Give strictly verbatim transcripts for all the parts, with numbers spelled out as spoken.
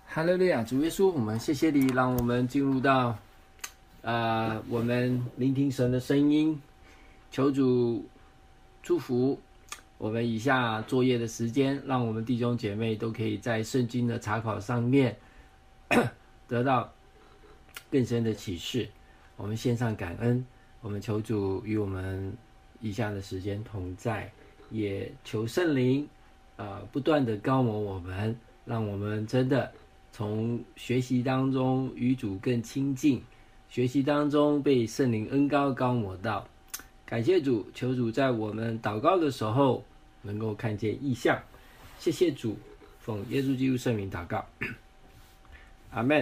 哈利路亚，主耶稣，我们谢谢你，让我们进入到呃我们聆听神的声音，求主祝福我们以下作业的时间，让我们弟兄姐妹都可以在圣经的查考上面得到更深的启示。我们献上感恩，我们求主与我们以下的时间同在，也求圣灵呃不断的高摩我们，让我们真的从学习当中与主更亲近，学习当中被圣灵恩膏高摩到。感谢主，求主在我们祷告的时候能够看见异象。谢谢主，奉耶稣基督圣名祷告，阿们。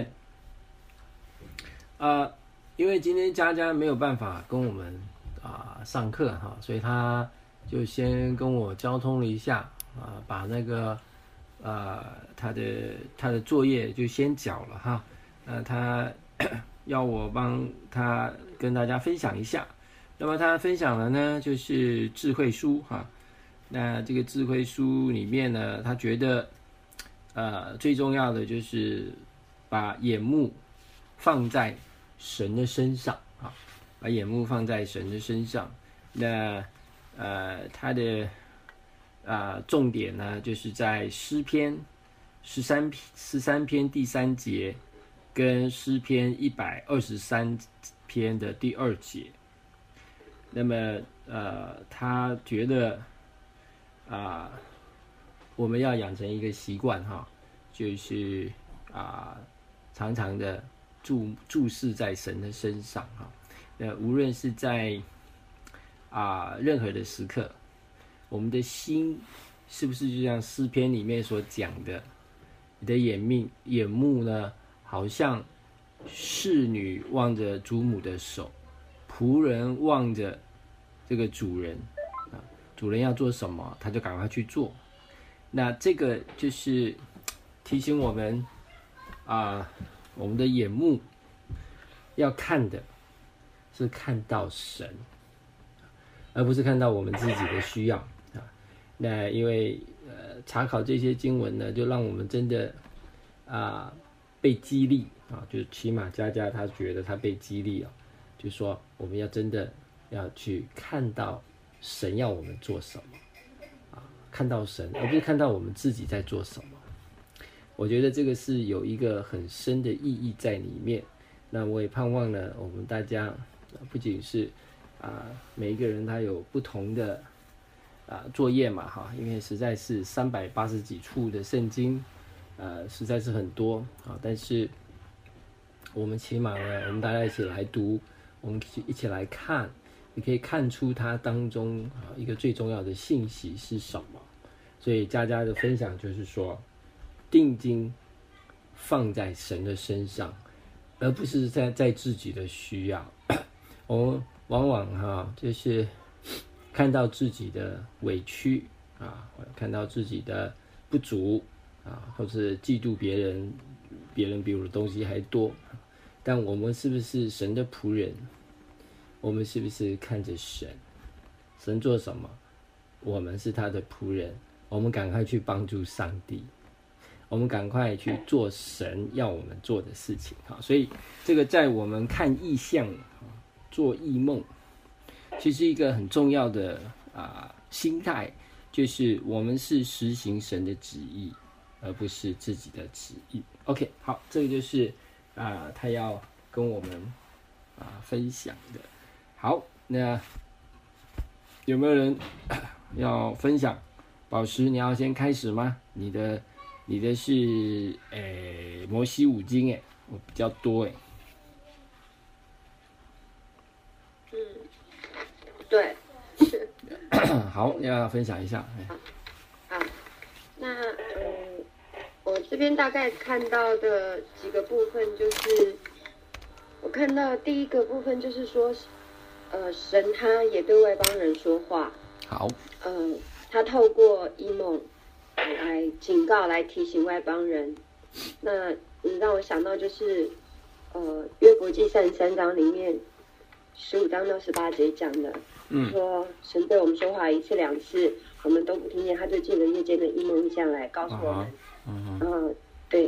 呃，因为今天佳佳没有办法跟我们啊、呃、上课哈，所以他就先跟我交通了一下啊、呃，把那个呃他的他的作业就先缴了哈。呃，他要我帮他跟大家分享一下。那么他分享的呢，就是智慧书哈。那这个智慧书里面呢，他觉得呃最重要的就是把眼目放在神的身上啊，把眼目放在神的身上。那呃他的啊、呃、重点呢，就是在诗篇十三十三篇第三节跟诗篇一百二十三篇的第二节。那么呃他觉得啊、呃、我们要养成一个习惯哈，就是啊、呃、常常的注注视在神的身上哈。那无论是在啊、呃、任何的时刻，我们的心是不是就像诗篇里面所讲的，你的眼命眼目呢，好像侍女望着主母的手，仆人望着这个主人啊，主人要做什么，他就赶快去做。那这个就是提醒我们啊，我们的眼目要看的是看到神，而不是看到我们自己的需要啊。那因为呃查考这些经文呢，就让我们真的啊被激励啊，就起码佳佳他觉得他被激励啊，就说我们要真的要去看到神要我们做什么啊，看到神，而不是看到我们自己在做什么。我觉得这个是有一个很深的意义在里面。那我也盼望呢，我们大家不仅是啊每一个人他有不同的啊作业嘛哈，因为实在是三百八十几处的圣经，呃实在是很多啊，但是我们起码呢，我们大家一起来读，我们一起来看，你可以看出它当中啊一个最重要的信息是什么。所以佳佳的分享就是说，定睛放在神的身上，而不是在在自己的需要。我们往往哈就是看到自己的委屈啊，看到自己的不足啊，或是嫉妒别人，别人比我的东西还多。但我们是不是神的仆人？我们是不是看着神？神做什么，我们是他的仆人，我们赶快去帮助上帝，我们赶快去做神要我们做的事情。所以这个在我们看异象、做异梦，其实一个很重要的、呃、心态，就是我们是实行神的旨意，而不是自己的旨意。 OK， 好，这个就是啊，他要跟我们啊分享的。好，那有没有人要分享？宝石，你要先开始吗？你的你的是诶摩西五经诶，我比较多诶。 嗯，对，是。 好，要分享一下。 好，那嗯，我这边大概看到的几个部分，就是我看到第一个部分就是说，呃，神他也对外邦人说话。 好。 呃，他透过异梦来警告、来提醒外邦人。那嗯，让我想到就是呃，约伯记三十三章里面十五章到十八节讲的，嗯，说神对我们说话一次两次，我们都不听见，他就借着夜间的异梦象来告诉我们。嗯嗯、呃，对，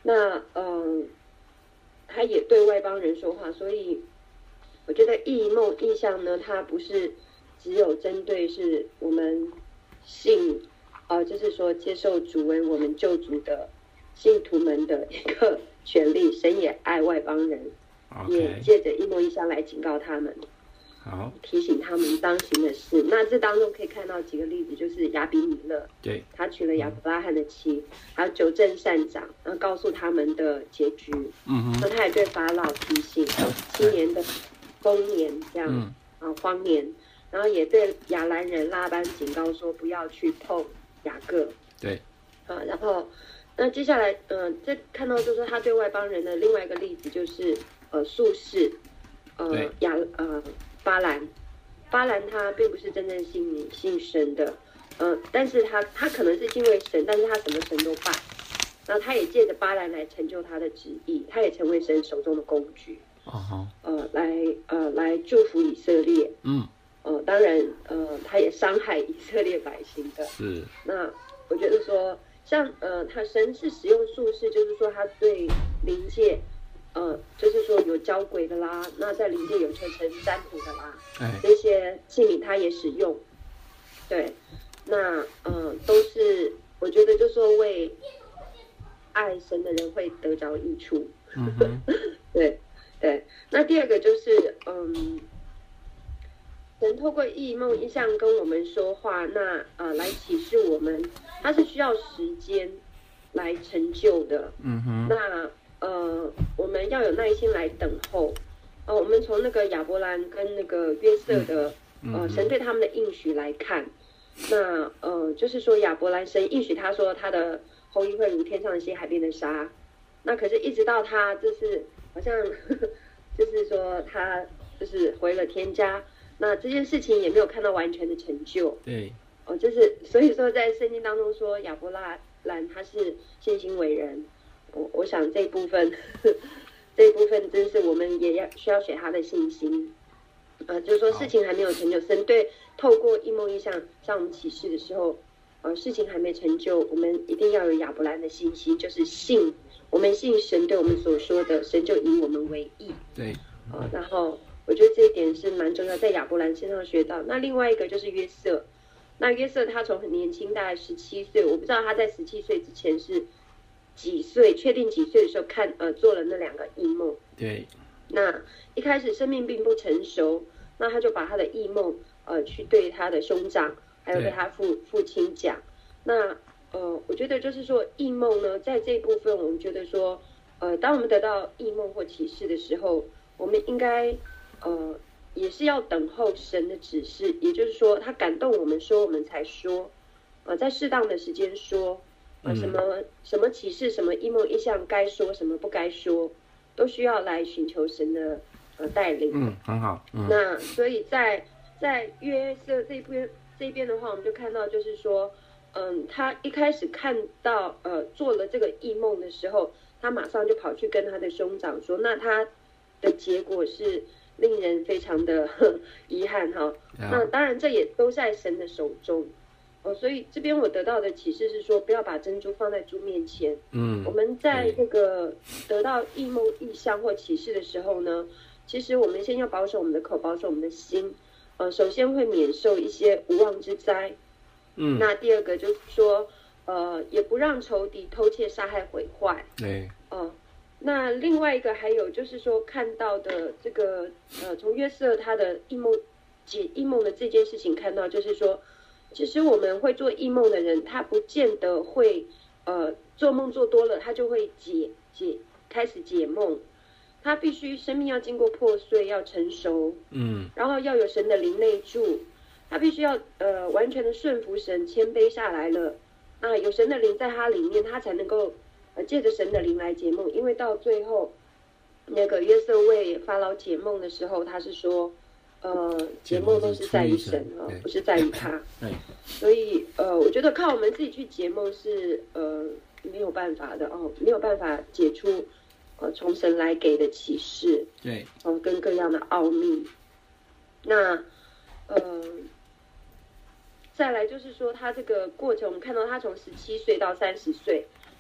那嗯、呃，他也对外邦人说话，所以我觉得异梦异象呢，它不是只有针对是我们信，呃，就是说接受主为我们救主的信徒们的一个权利。神也爱外邦人， okay. 也借着异梦异象来警告他们。 好， 提醒他们当行的事。那这当中可以看到几个例子，就是亚比米勒， 对， 他娶了亚伯拉罕的妻，还有九正善长，然后告诉他们的结局。 嗯哼， 那他也对法老提醒七年的丰年这样， 嗯、 啊荒年，然后也对亚兰人拉班警告说不要去碰雅各。 对， 啊，然后那接下来，嗯、呃，这看到就是他对外邦人的另外一个例子，就是呃术士，呃亚呃。巴兰，巴兰他并不是真正信信神的，呃，但是他他可能是敬畏神，但是他什么神都拜，然后他也借着巴兰来成就他的旨意，他也成为神手中的工具， 哦， 呃，来呃来祝福以色列， 嗯， 呃，当然呃他也伤害以色列百姓的， 是， 那我觉得说像呃他神是使用术士，就是说他对灵界。呃，就是说有交鬼的啦，那在灵界有成成占卜的啦， 哎， 这些器皿他也使用，对，那呃都是我觉得就是说为爱神的人会得着益处， 嗯哼对对。那第二个就是嗯，神透过异梦异象跟我们说话，那呃来启示我们，它是需要时间来成就的， 嗯哼， 那。呃，我们要有耐心来等候。呃，我们从那个亚伯兰跟那个约瑟的、嗯、呃神对他们的应许来看，那呃就是说亚伯兰神应许他说他的后裔会如天上的星海边的沙，那可是一直到他就是好像呵呵就是说他就是回了天家，那这件事情也没有看到完全的成就。 对， 哦、呃，就是所以说在圣经当中说亚伯拉兰他是信心伟人。我我想这一部分，这一部分真是我们也要需要学他的信心，呃，就是说事情还没有成就，神对透过异梦异象向我们启示的时候，呃，事情还没成就，我们一定要有亚伯兰的信心，就是信，我们信神对我们所说的，神就以我们为义。 对， 呃，然后我觉得这一点是蛮重要，在亚伯兰身上学到。那另外一个就是约瑟，那约瑟他从很年轻，大概十七岁，我不知道他在十七岁之前是。几岁确定几岁的时候看呃做了那两个异梦， 对， 那一开始生命并不成熟，那他就把他的异梦呃去对他的兄长还有对他父父亲讲，那呃我觉得就是说异梦呢，在这一部分我们觉得说呃当我们得到异梦或启示的时候，我们应该呃也是要等候神的指示，也就是说他感动我们说我们才说，呃在适当的时间说。啊，什么什么启示，什么异梦异象，该说什么不该说，都需要来寻求神的呃带领。 嗯，很好。嗯， 那所以在在约瑟这边这边的话，我们就看到就是说，嗯，他一开始看到呃做了这个异梦的时候，他马上就跑去跟他的兄长说，那他的结果是令人非常的遗憾哈。Yeah. 那当然这也都在神的手中。哦，所以这边我得到的启示是说，不要把珍珠放在猪面前。嗯，我们在那个得到异梦、异象或启示的时候呢，其实我们先要保守我们的口，保守我们的心。呃，首先会免受一些无妄之灾。嗯，那第二个就是说，呃，也不让仇敌偷窃、杀害、毁坏。 对。 哦、呃，那另外一个还有就是说，看到的这个呃，从约瑟他的异梦解异梦的这件事情看到，就是说。其实我们会做异梦的人，他不见得会，呃，做梦做多了，他就会解解开始解梦。他必须生命要经过破碎，要成熟，嗯，然后要有神的灵内住，他必须要呃完全的顺服神，谦卑下来了。那有神的灵在他里面，他才能够呃借着神的灵来解梦。因为到最后，那个约瑟为法老解梦的时候，他是说。呃，解梦都是在于神啊，不是在于他。所以呃，我觉得靠我们自己去解梦是呃没有办法的哦，没有办法解出呃从神来给的启示。 对， 哦、呃，跟各样的奥秘。那呃，再来就是说，他这个过程，我们看到他从十七岁到三十岁，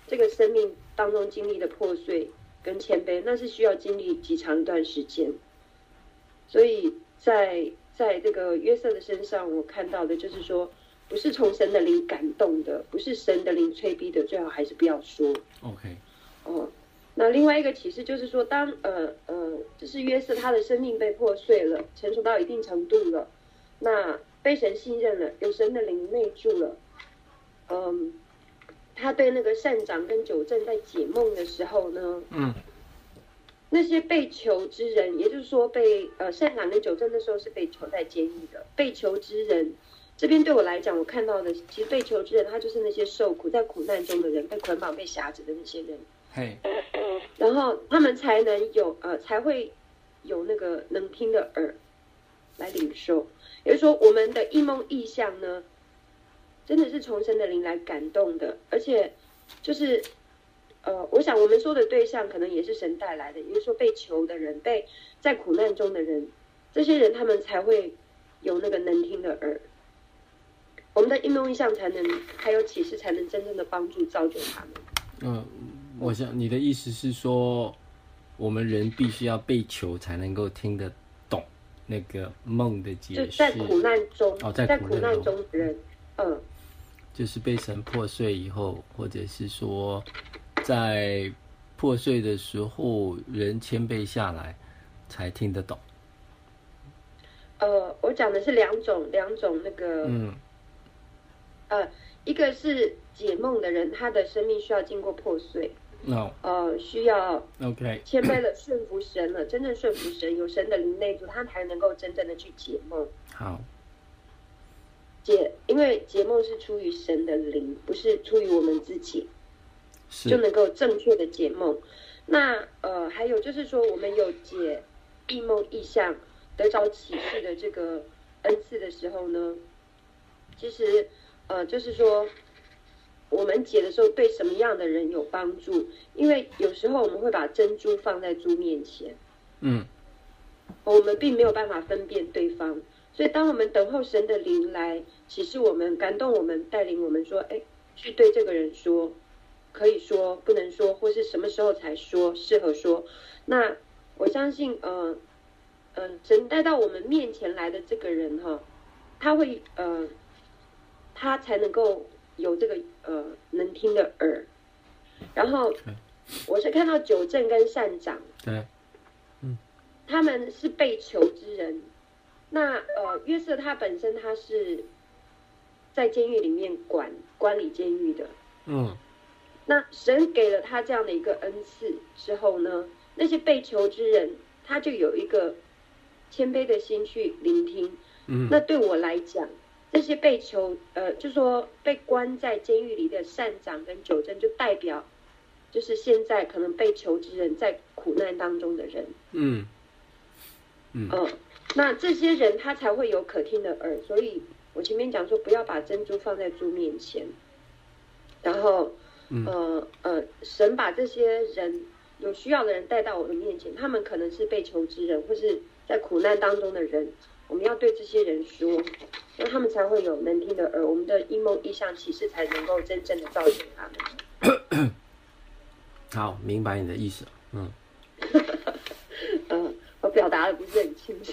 这个生命当中经历的破碎跟谦卑，那是需要经历极长一段时间。所以在在这个约瑟的身上，我看到的就是说，不是从神的灵感动的，不是神的灵催逼的，最好还是不要说。 OK， 哦，那另外一个启示就是说，当呃呃，就是约瑟他的生命被破碎了，成熟到一定程度了，那被神信任了，有神的灵内住了，嗯，他对那个善长跟九正在解梦的时候呢， 嗯， 那些被囚之人，也就是说被呃善长跟九正那时候是被囚在监狱的，被囚之人。这边对我来讲，我看到的其实被囚之人，他就是那些受苦在苦难中的人，被捆绑、被辖制的那些人。 嘿， 然后他们才能有呃，才会有那个能听的耳来领受。也就是说，我们的异梦异象呢，真的是从神的灵来感动的，而且就是呃，我想我们说的对象可能也是神带来的，也就是说被囚的人、被在苦难中的人，这些人他们才会有那个能听的耳。我们的异梦异象才能还有启示，才能真正的帮助造就他们。 嗯，我想你的意思是说，我们人必须要被囚才能够听得懂那个梦的解释。 就在苦难中， 哦，在在苦难苦难中的人，嗯， 就是被神破碎以后，或者是说，在破碎的时候，人谦卑下来，才听得懂。 呃，我讲的是两种，两种那个， 嗯， 呃，一个是解梦的人，他的生命需要经过破碎， 哦， 呃，需要 OK， 谦卑了，顺服神了，真正顺服神，有神的灵内住，他才能够真正的去解梦。 好， 解，因为解梦是出于神的灵，不是出于我们自己，就是能够正确的解梦。那呃，还有就是说，我们有解异梦异象、得着启示的这个恩赐的时候呢，其实呃，就是说我们解的时候对什么样的人有帮助？因为有时候我们会把珍珠放在猪面前， 嗯， 我们并没有办法分辨对方，所以当我们等候神的灵来启示我们、感动我们、带领我们说，哎，去对这个人说，可以说、不能说，或是什么时候才说、适合说，那我相信，呃，呃，神带到我们面前来的这个人哈，他会呃，他才能够有这个呃能听的耳，然后我是看到九正跟善长， 对， 嗯，他们是被囚之人。那呃，约瑟他本身他是在监狱里面管管理监狱的， 嗯， 那神给了他这样的一个恩赐之后呢，那些被囚之人他就有一个谦卑的心去聆听。 嗯， 那对我来讲，这些被囚呃，就说被关在监狱里的善长跟九正，就代表就是现在可能被囚之人在苦难当中的人。 嗯，嗯， 呃那这些人他才会有可听的耳，所以我前面讲说不要把珍珠放在猪面前，然后呃呃，神把这些人有需要的人带到我的面前，他们可能是被囚之人，或是在苦难当中的人，我们要对这些人说，那他们才会有能听的耳，我们的异梦异象启示才能够真正的造就他们。 好，明白你的意思，嗯， 呃，我表达的不是很清楚。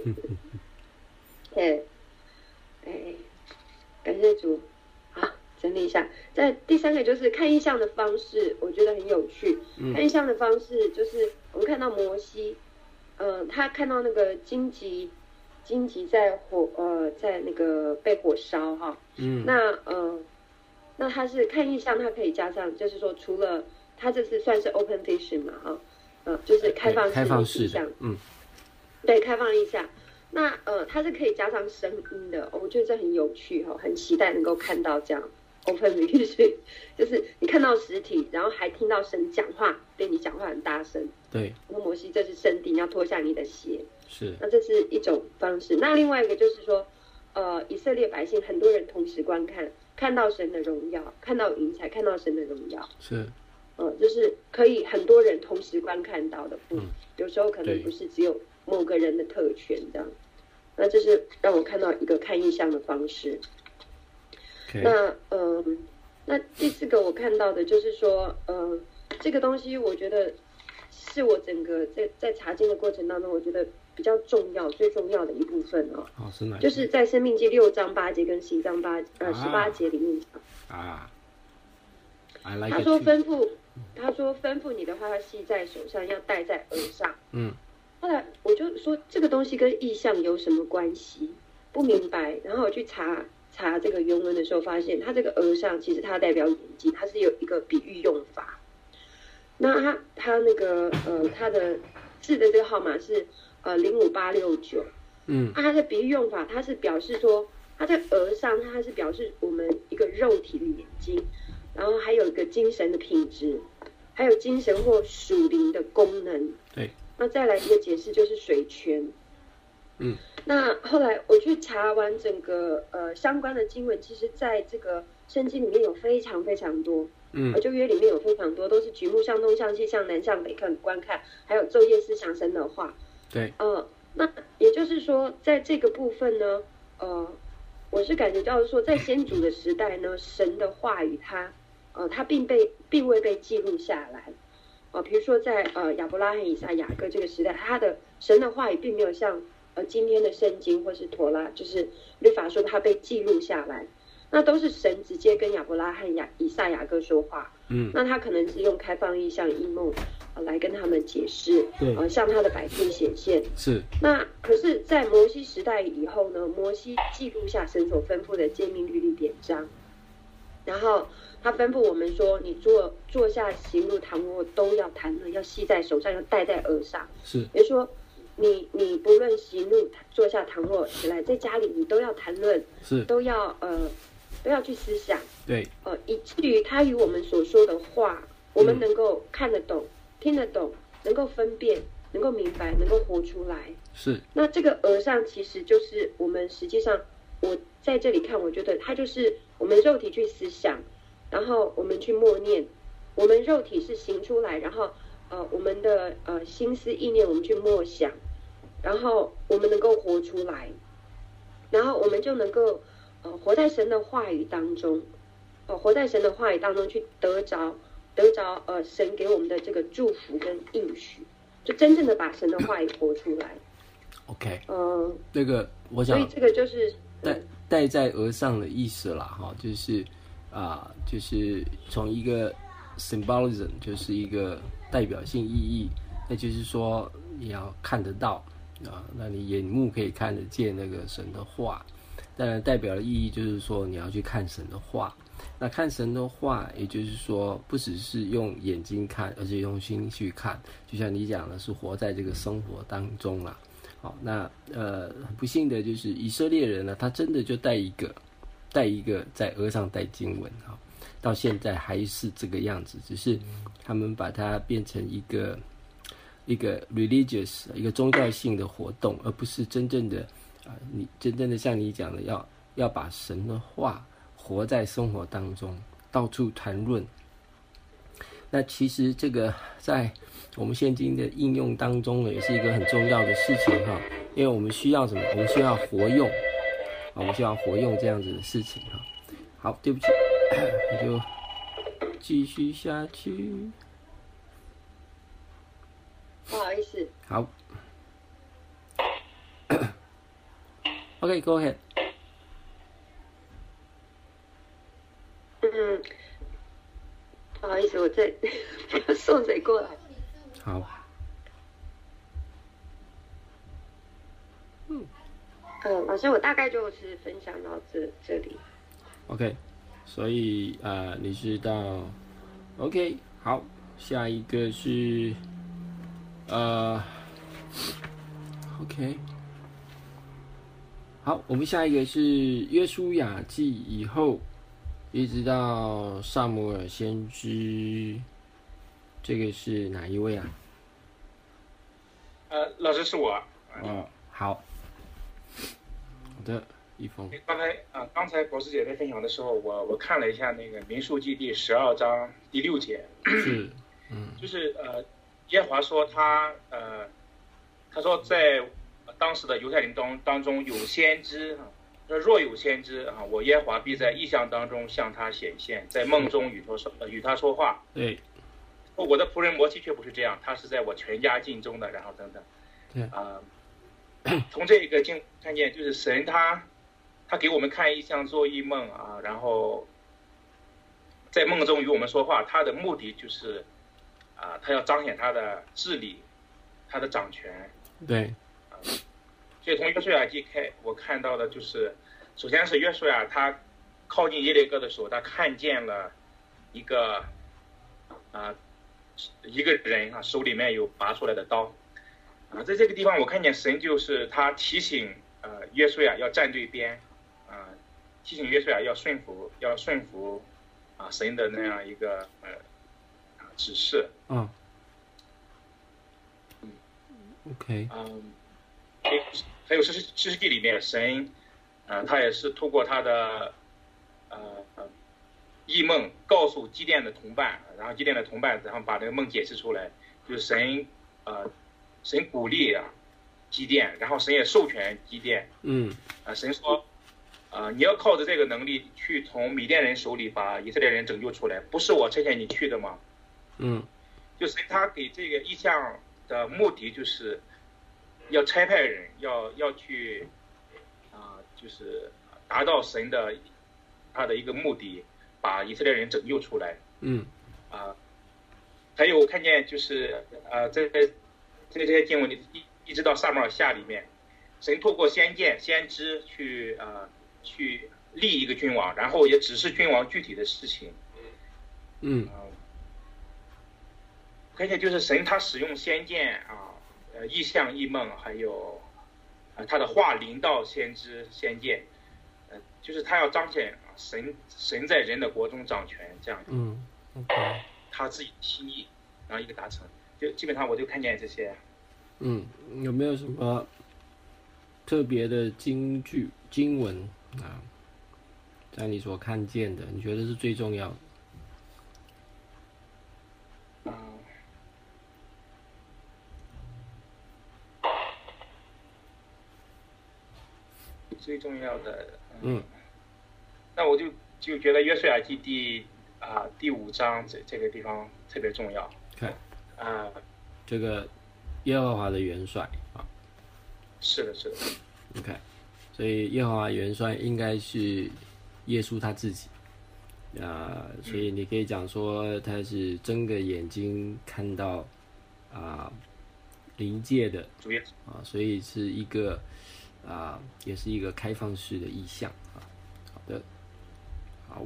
对，哎，感谢主。好，整理一下。在第三个就是看异象的方式，我觉得很有趣。 嗯、 看异象的方式就是我们看到摩西，呃，他看到那个荆棘，荆棘在火呃在那个被火烧哈。嗯。那呃，那他是看异象，他可以加上，就是说除了他这次算是 open vision 嘛哈，呃，就是开放式开放式的，嗯。 对，开放异象，那呃，它是可以加上声音的，我觉得这很有趣哈、哦，很期待能够看到这样 open vision， 就是你看到实体，然后还听到神讲话，对你讲话很大声。 对。 那摩西，这是圣地，你要脱下你的鞋。 是。 那这是一种方式。那另外一个就是说，呃，以色列百姓很多人同时观看，看到神的荣耀，看到云彩，看到神的荣耀。 是。 呃，就是可以很多人同时观看到的，嗯，有时候可能不是只有某个人的特权这样，那这是让我看到一个看异象的方式。Okay. 那嗯、呃， 那第四个我看到的就是说，呃，这个东西我觉得是我整个在在查经的过程当中，我觉得比较重要、最重要的一部分哦。 哦，是哪？ 就是在《申命记》六章八节跟十一章八呃十八节里面讲啊。I like 他说吩咐，他说吩咐你的话要系在手上，要戴在额上。 嗯。 后来我就说这个东西跟意象有什么关系？不明白。然后我去查查这个原文的时候，发现它这个额上其实它代表眼睛，它是有一个比喻用法。那它它那个呃它的字的这个号码是呃零五八六九。 嗯。 啊，它的比喻用法，它是表示说它在额上，它是表示我们一个肉体的眼睛，然后还有一个精神的品质，还有精神或属灵的功能。 对。 那再来一个解释就是水泉。 嗯。 那后来我去查完整个呃相关的经文，其实在这个圣经里面有非常非常多。 嗯。 旧约里面有非常多，都是举目向东向西向南向北看观看，还有昼夜思想神的话。 对。 呃，那也就是说，在这个部分呢，呃，我是感觉到说，在先祖的时代呢，神的话语它呃它并被并未被记录下来。哦，比如说在呃亚伯拉罕、以撒、雅各这个时代，他的神的话语并没有像呃今天的圣经或是陀拉，就是律法说它被记录下来，那都是神直接跟亚伯拉罕、雅以撒、雅各说话。 嗯， 那他可能是用开放意象、异梦呃来跟他们解释， 对， 呃向他的百姓显现。 是。 那可是，在摩西时代以后呢，摩西记录下神所吩咐的诫命、律例、典章，然后他吩咐我们说，你坐坐下、行路、躺卧都要谈论，要系在手上，要戴在额上。 是， 也就是说，你你不论行路、坐下、躺卧起来，在家里你都要谈论， 是， 都要呃都要去思想， 对， 呃，以至于他与我们所说的话，我们能够看得懂、嗯、听得懂，能够分辨，能够明白，能够活出来。 是。 那这个额上其实就是我们实际上，我在这里看，我觉得它就是我们肉体去思想。然后我们去默念，我们肉体是行出来，然后呃我们的呃心思意念我们去默想，然后我们能够活出来，然后我们就能够呃活在神的话语当中，呃活在神的话语当中去得着得着呃神给我们的这个祝福跟应许，就真正的把神的话语活出来。 OK， 嗯、呃， 这个我想， 所以这个就是戴戴在额上的意思啦，哈，就是。啊，就是从一个 symbolism， 就是一个代表性意义，那就是说你要看得到啊，那你眼目可以看得见那个神的话，当然代表的意义就是说你要去看神的话，那看神的话，也就是说不只是用眼睛看，而且用心去看，就像你讲的是活在这个生活当中啦。好，那呃，很不幸的就是以色列人呢，他真的就带一个。带一个在额上带经文哈，到现在还是这个样子，只是他们把它变成一个一个 religious 一个宗教性的活动，而不是真正的啊、呃，你真正的像你讲的，要要把神的话活在生活当中，到处谈论。那其实这个在我们现今的应用当中呢，也是一个很重要的事情哈，因为我们需要什么？我们需要活用。我们希望活用这样子的事情哈。好，对不起，我就继续下去。 不好意思。 好。OK， go ahead。 嗯，不好意思，我再送水过来。 好。嗯。 嗯，老师，我大概就是分享到这这里。 OK， 所以呃，你是到 OK， 好，下一个是呃 OK， 好，我们下一个是约书亚记以后，一直到撒母耳先知，这个是哪一位啊？ 呃，老师是我。 哦，好。好的，一峰。 刚才啊、呃，刚才博士姐在分享的时候，我我看了一下那个民数记第十二章第六节， 是，嗯， 就是呃，耶和华说他呃，他说在当时的犹太人当当中有先知啊， 若有先知啊，我耶和华必在异象当中向他显现，在梦中与他说与他说话。 对， 我的仆人摩西却不是这样，他是在我全家境中的，然后等等。 对啊、呃，从这个经看见，就是神他他给我们看异象做异梦啊，然后在梦中与我们说话，他的目的就是啊、呃，他要彰显他的治理，他的掌权。 对。 所以从约书亚记开，我看到的就是，首先是约书亚他靠近耶利哥的时候，他看见了一个啊、呃、一个人啊手里面有拔出来的刀啊，在这个地方我看见神就是他提醒呃约书亚要站对边啊，提醒约书亚要顺服要顺服啊神的那样一个呃指示。 嗯。OK。 嗯。还有诗诗诗记里面，神，呃，他也是透过他的，呃，异梦告诉基甸的同伴，然后基甸的同伴然后把这个梦解释出来，就是神，呃，神鼓励啊基甸，然后神也授权基甸， 嗯， 啊、呃，神说，啊、呃，你要靠着这个能力去从米甸人手里把以色列人拯救出来，不是我差遣你去的吗？ 嗯， 就神他给这个意象的目的就是。要差派人，要要去，啊、呃，就是达到神的他的一个目的，把以色列人拯救出来。 嗯， 啊、呃，还有看见就是呃，在在这些经文里一一直到撒母耳下里面，神透过先见先知去啊、呃、去立一个君王，然后也指示君王具体的事情。 嗯， 呃、看见就是神他使用先见啊。呃，异象、异梦，还有，呃，他的话临到先知、先见，呃，就是他要彰显神神在人的国中掌权这样。 嗯 ，OK。 他自己心意，然后一个达成，就基本上我就看见这些。 嗯，有没有什么特别的经句、经文啊，在你所看见的，你觉得是最重要的？ 最重要的， 嗯， 嗯那我就就觉得约书亚记第啊、呃、第五章这这个地方特别重要。 看， 啊、呃， 这个耶和华的元帅啊， 是的，是的。 OK， 所以耶和华元帅应该是耶稣他自己啊、呃，所以你可以讲说他是睁个眼睛看到啊灵界的主耶啊，所以是一个。啊，也是一个开放式的意象啊。好的，好，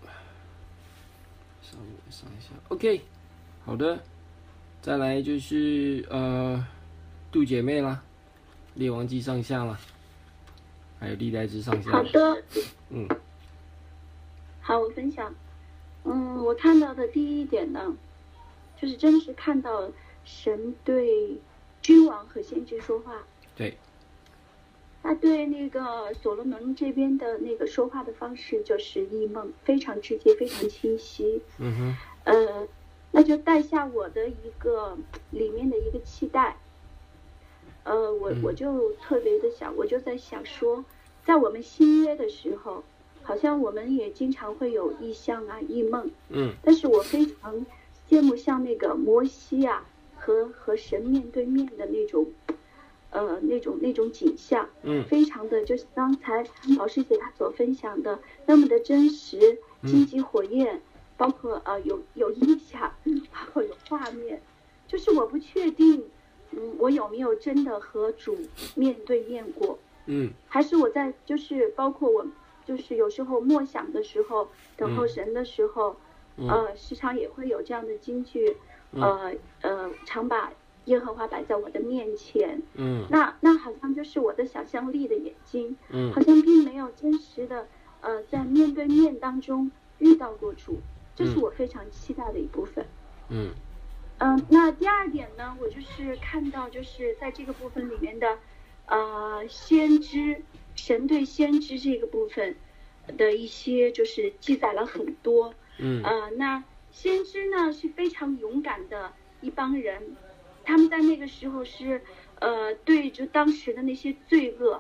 稍微上一下 ，OK， 好的，再来就是呃，杜姐妹啦，列王记上下啦，还有历代志上下。 好的， 嗯， 好，我分享。嗯，我看到的第一点呢，就是真实看到神对君王和先知说话。 对。 他对那个所罗门这边的那个说话的方式就是异梦，非常直接，非常清晰。 嗯哼。 呃，那就带下我的一个里面的一个期待。呃，我我就特别的想，我就在想说，在我们新约的时候，好像我们也经常会有异象啊、异梦。 嗯。 但是我非常羡慕像那个摩西啊和和神面对面的那种。呃，那种那种景象， 嗯， 非常的就是刚才老师姐她所分享的那么的真实，荆棘火焰，包括呃有有音响，包括有画面，就是我不确定，嗯，我有没有真的和主面对面过， 嗯， 还是我在就是包括我就是有时候默想的时候，等候神的时候， 嗯、 呃，时常也会有这样的金句，呃呃，常把。耶和华摆在我的面前， 嗯， 那那好像就是我的想象力的眼睛， 嗯， 好像并没有真实的，呃，在面对面当中遇到过主，这是我非常期待的一部分。 嗯， 嗯、呃，那第二点呢，我就是看到就是在这个部分里面的，呃，先知神对先知这个部分的一些就是记载了很多， 嗯， 呃，那先知呢是非常勇敢的一帮人。他们在那个时候是，呃，对着当时的那些罪恶，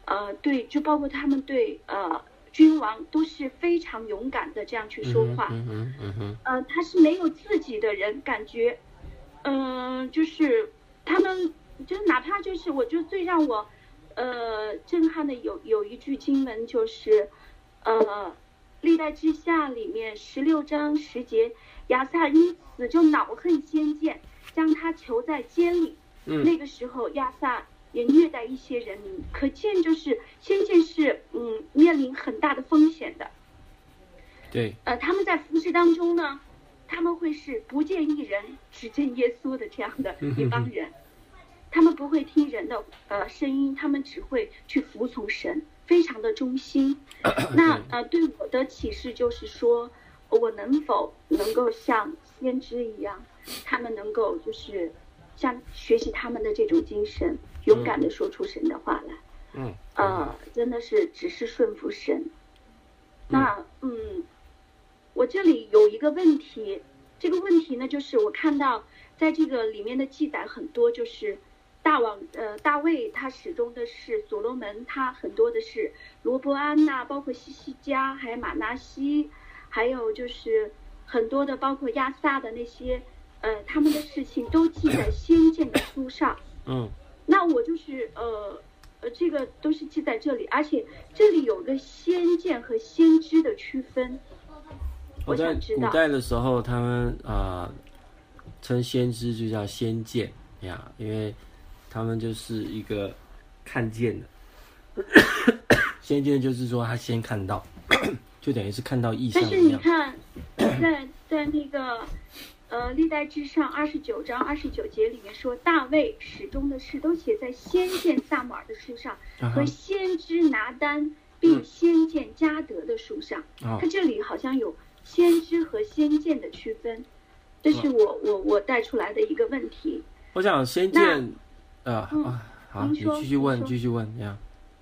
呃对，就包括他们对呃君王都是非常勇敢的这样去说话。 嗯哼嗯哼呃，他是没有自己的人，感觉，嗯、呃，就是他们，就是哪怕就是，我就最让我，呃，震撼的有有一句经文就是，呃，历代志下里面十六章十节，亚撒因此就恼恨先见，将他囚在监里。 嗯， 那个时候亚撒也虐待一些人民，可见就是先见是嗯面临很大的风险的。 对， 呃，他们在服侍当中呢，他们会是不见一人，只见耶稣的这样的一帮人，他们不会听人的呃声音，他们只会去服从神，非常的忠心。那呃，对我的启示就是说，我能否能够像先知一样，他们能够就是像学习他们的这种精神，勇敢的说出神的话来。 嗯， 呃，真的是只是顺服神。那嗯。我这里有一个问题，这个问题呢，就是我看到在这个里面的记载很多，就是大王呃大卫他始终的是所罗门，他很多的是罗伯安呐、啊，包括西西家，还有马拿西，还有就是很多的包括亚撒的那些呃他们的事情都记在先见的书上。 嗯， 那我就是呃呃这个都是记在这里，而且这里有个先见和先知的区分。 我在古代的时候，他们啊、呃、称先知就叫先见呀，因为他们就是一个看见的，先见就是说他先看到，就等于是看到异象一样。 但是你看，在在那个呃历代志上二十九章二十九节里面说，大卫始终的事都写在先见撒母耳的书上， 啊、 和先知拿单并先见迦得的书上。 嗯、 他这里好像有先知和先见的区分，这是我、嗯、我我带出来的一个问题。 我想先见，呃、嗯、啊，好，你继续问，继续问，呀，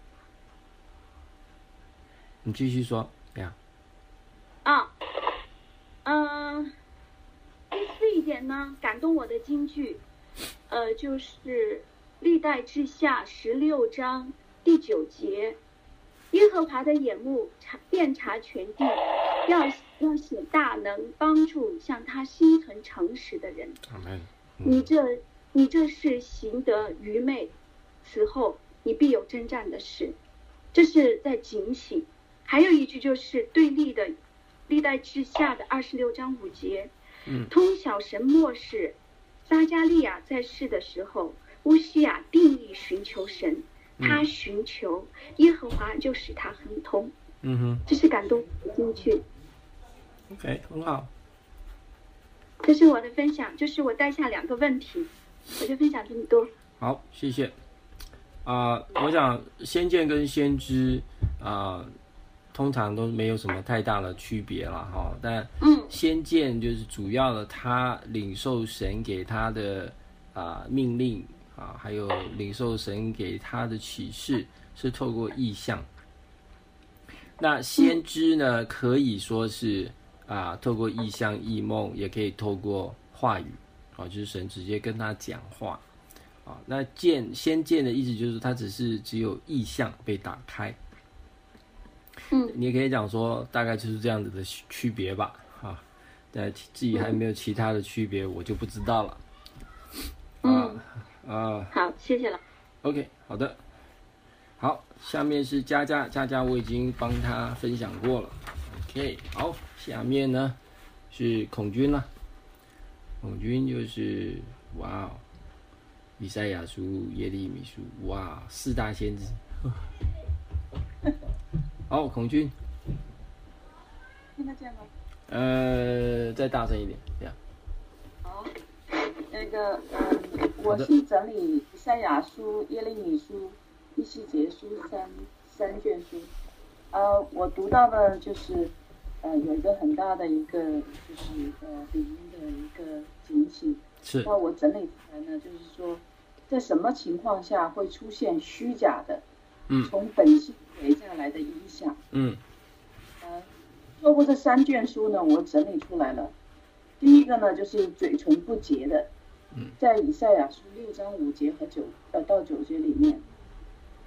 你继续说，呀。 啊，嗯、呃，第四一点呢，感动我的金句，呃，就是历代志下十六章第九节。耶和华的眼目察遍察全地，要要显大能，帮助向他心存诚实的人。 嗯、 你这你这是行得愚昧，此后你必有征战的事。这是在警醒。还有一句就是对立的历代志下的二十六章五节， 嗯， 通晓神末世，撒迦利亚在世的时候，乌西亚定义寻求神。他寻求耶和华，就使他亨通。 嗯哼， 这是感动进去。 OK， 很好。 这是我的分享，就是我带下两个问题，我就分享这么多。 好，谢谢。啊、呃，我想先见跟先知啊、呃，通常都没有什么太大的区别了哈。但先见就是主要的，他领受神给他的啊、呃、命令。啊，还有领受神给他的启示是透过异象。那先知呢，可以说是啊，透过异象、异梦，也可以透过话语，啊，就是神直接跟他讲话。啊，那见先见的意思就是他只是只有异象被打开。 嗯， 你也可以讲说，大概就是这样子的区别吧。啊，但至于还没有其他的区别，我就不知道了。 嗯。 啊， 好，谢谢了。 OK， 好的，好，下面是佳佳，佳佳我已经帮他分享过了。OK， 好，下面呢是孔君了。孔君就是哇哦，以赛亚书、耶利米书，哇，四大先知。好，孔君。 听得见吗？ 呃，再大声一点，这样。 好。那个，嗯，我是整理以赛亚书、耶利米书、以西结书三三卷书。呃，我读到的就是，呃，有一个很大的一个就是呃里面的一个警醒。 是。 那我整理出来呢，就是说，在什么情况下会出现虚假的， 嗯， 从本性回下来的影响？ 嗯。 呃，透过这三卷书呢，我整理出来了。第一个呢，就是嘴唇不洁的。在以赛亚书六章五节和九呃到九节里面，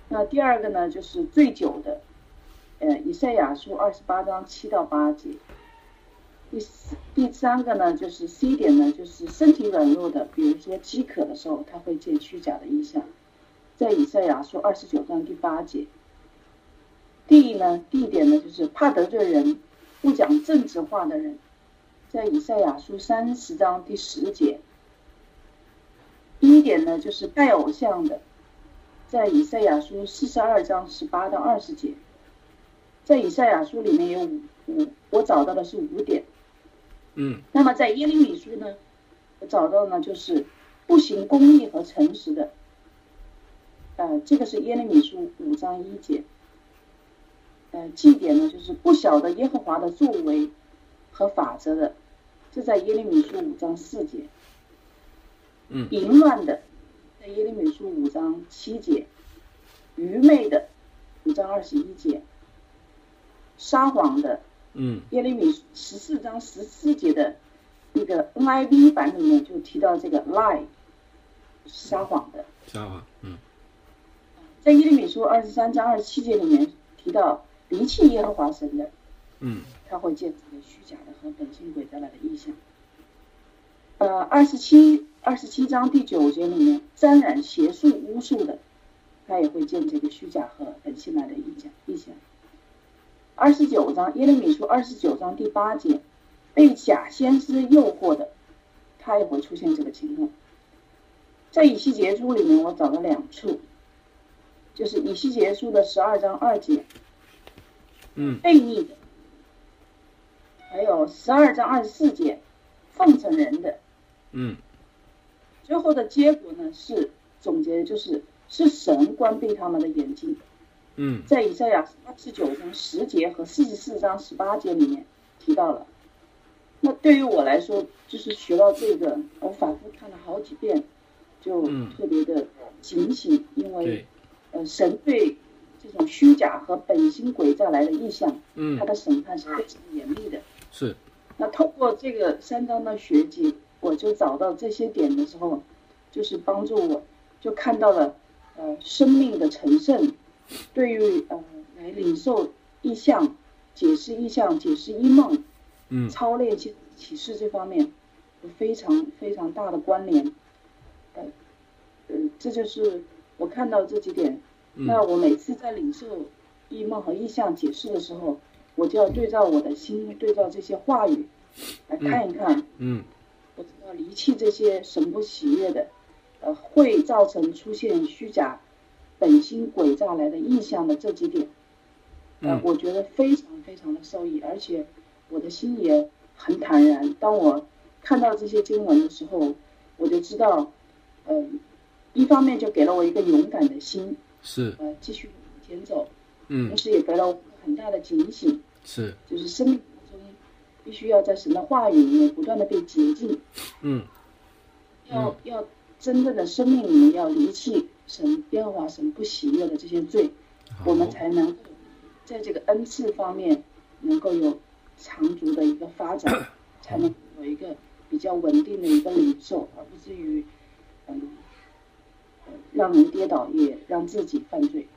那第二个呢，就是最久的，呃，以赛亚书二十八章七到八节。第四第三个呢，就是 C 点呢，就是身体软弱的，比如说饥渴的时候，他会见虚假的意象，在以赛亚书二十九章第八节。D 呢 ，D 点呢，就是怕得罪人、不讲正直话的人，在以赛亚书三十章第十节。E 点呢，就是拜偶像的，在以赛亚书四十二章十八到二十节。在以赛亚书里面有五五，我找到的是五点。 嗯， 那么在耶利米书呢，我找到呢就是不行公义和诚实的，呃，这个是耶利米书五章一节。呃，G点呢就是不晓得耶和华的作为和法则的，这在耶利米书五章四节。 嗯， 淫乱的，在耶利米书五章七节。愚昧的，五章二十一节。撒谎的， 嗯， 耶利米十四章十四节的那个 N I V 版里面就提到这个 lie， 撒谎的。 撒谎，嗯。 在耶利米书二十三章二十七节里面提到离弃耶和华神的， 嗯， 他会见这个虚假的和本性诡诈来的意象。呃，二十七二十七章第九节里面沾染邪术巫术的，他也会见这个虚假和本性来的意象意象。二十九章耶利米书二十九章第八节，被假先知诱惑的，他也会出现这个情况。在以西结书里面我找了两处，就是以西结书的十二章二节， 嗯， 悖逆的，还有十二章二十四节，奉承人的， 嗯， 最后的结果呢是总结就是是神关闭他们的眼睛。 嗯， 在以赛亚二十九章十节和四十四章十八节里面提到了。那对于我来说，就是学到这个，我反复看了好几遍，就特别的警醒，嗯、因为呃，神对这种虚假和本性诡诈来的意象， 嗯， 他的审判是非常严厉的。 是。 那透过这个三章的学习，我就找到这些点的时候，就是帮助我，就看到了呃生命的成圣。对于呃来领受意象、解释意象、解释异梦、 嗯， 操练启示这方面有非常非常大的关联。呃，呃，这就是我看到这几点。 嗯、 那我每次在领受异梦和意象解释的时候，我就要对照我的心，对照这些话语来看一看。 嗯， 我知道离弃这些神不喜悦的，呃，会造成出现虚假。本性诡诈来的意象的这几点，呃，我觉得非常非常的受益，而且我的心也很坦然。当我看到这些经文的时候，我就知道，呃，一方面就给了我一个勇敢的心， 是， 呃，继续往前走， 嗯， 同时也给了我很大的警醒， 是， 就是生命当中必须要在神的话语里面不断的被洁净， 嗯， 要要真正的生命里面要离弃神耶和华神不喜悦的这些罪，我们才能够在这个恩赐方面能够有长足的一个发展，才能有一个比较稳定的一个领受，而不至于嗯、呃、让人跌倒，也让自己犯罪。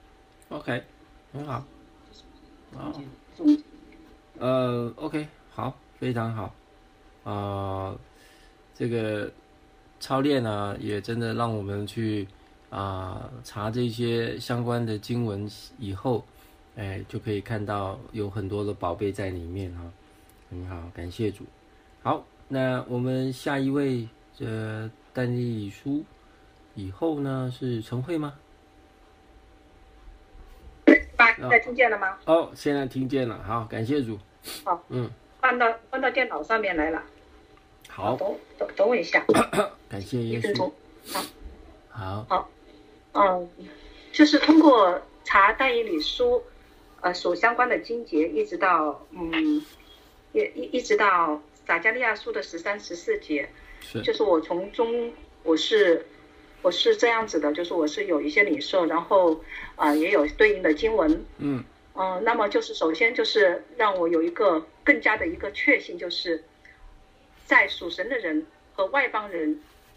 OK， 很好。 啊，总结。 呃 ，OK， 好，非常好。啊、呃，这个操练呢，也真的让我们去。啊、呃，查这些相关的经文以后，哎，就可以看到有很多的宝贝在里面哈，很好，感谢主。好，那我们下一位，呃，但以理书以后呢是陈慧吗？ 爸，现在听见了吗？ 哦，现在听见了，好，感谢主。 好， 嗯， 换到换到电脑上面来了。 好， 等等等我一下。 感谢耶稣。 好。 好。 好。嗯，就是通过查但以理书，呃，所相关的经节，一直到嗯，一一一直到撒迦利亚书的十三、十四节， 是， 就是我从中我是我是这样子的，就是我是有一些领受，然后啊、呃、也有对应的经文， 嗯嗯、呃，那么就是首先就是让我有一个更加的一个确信，就是在属神的人和外邦人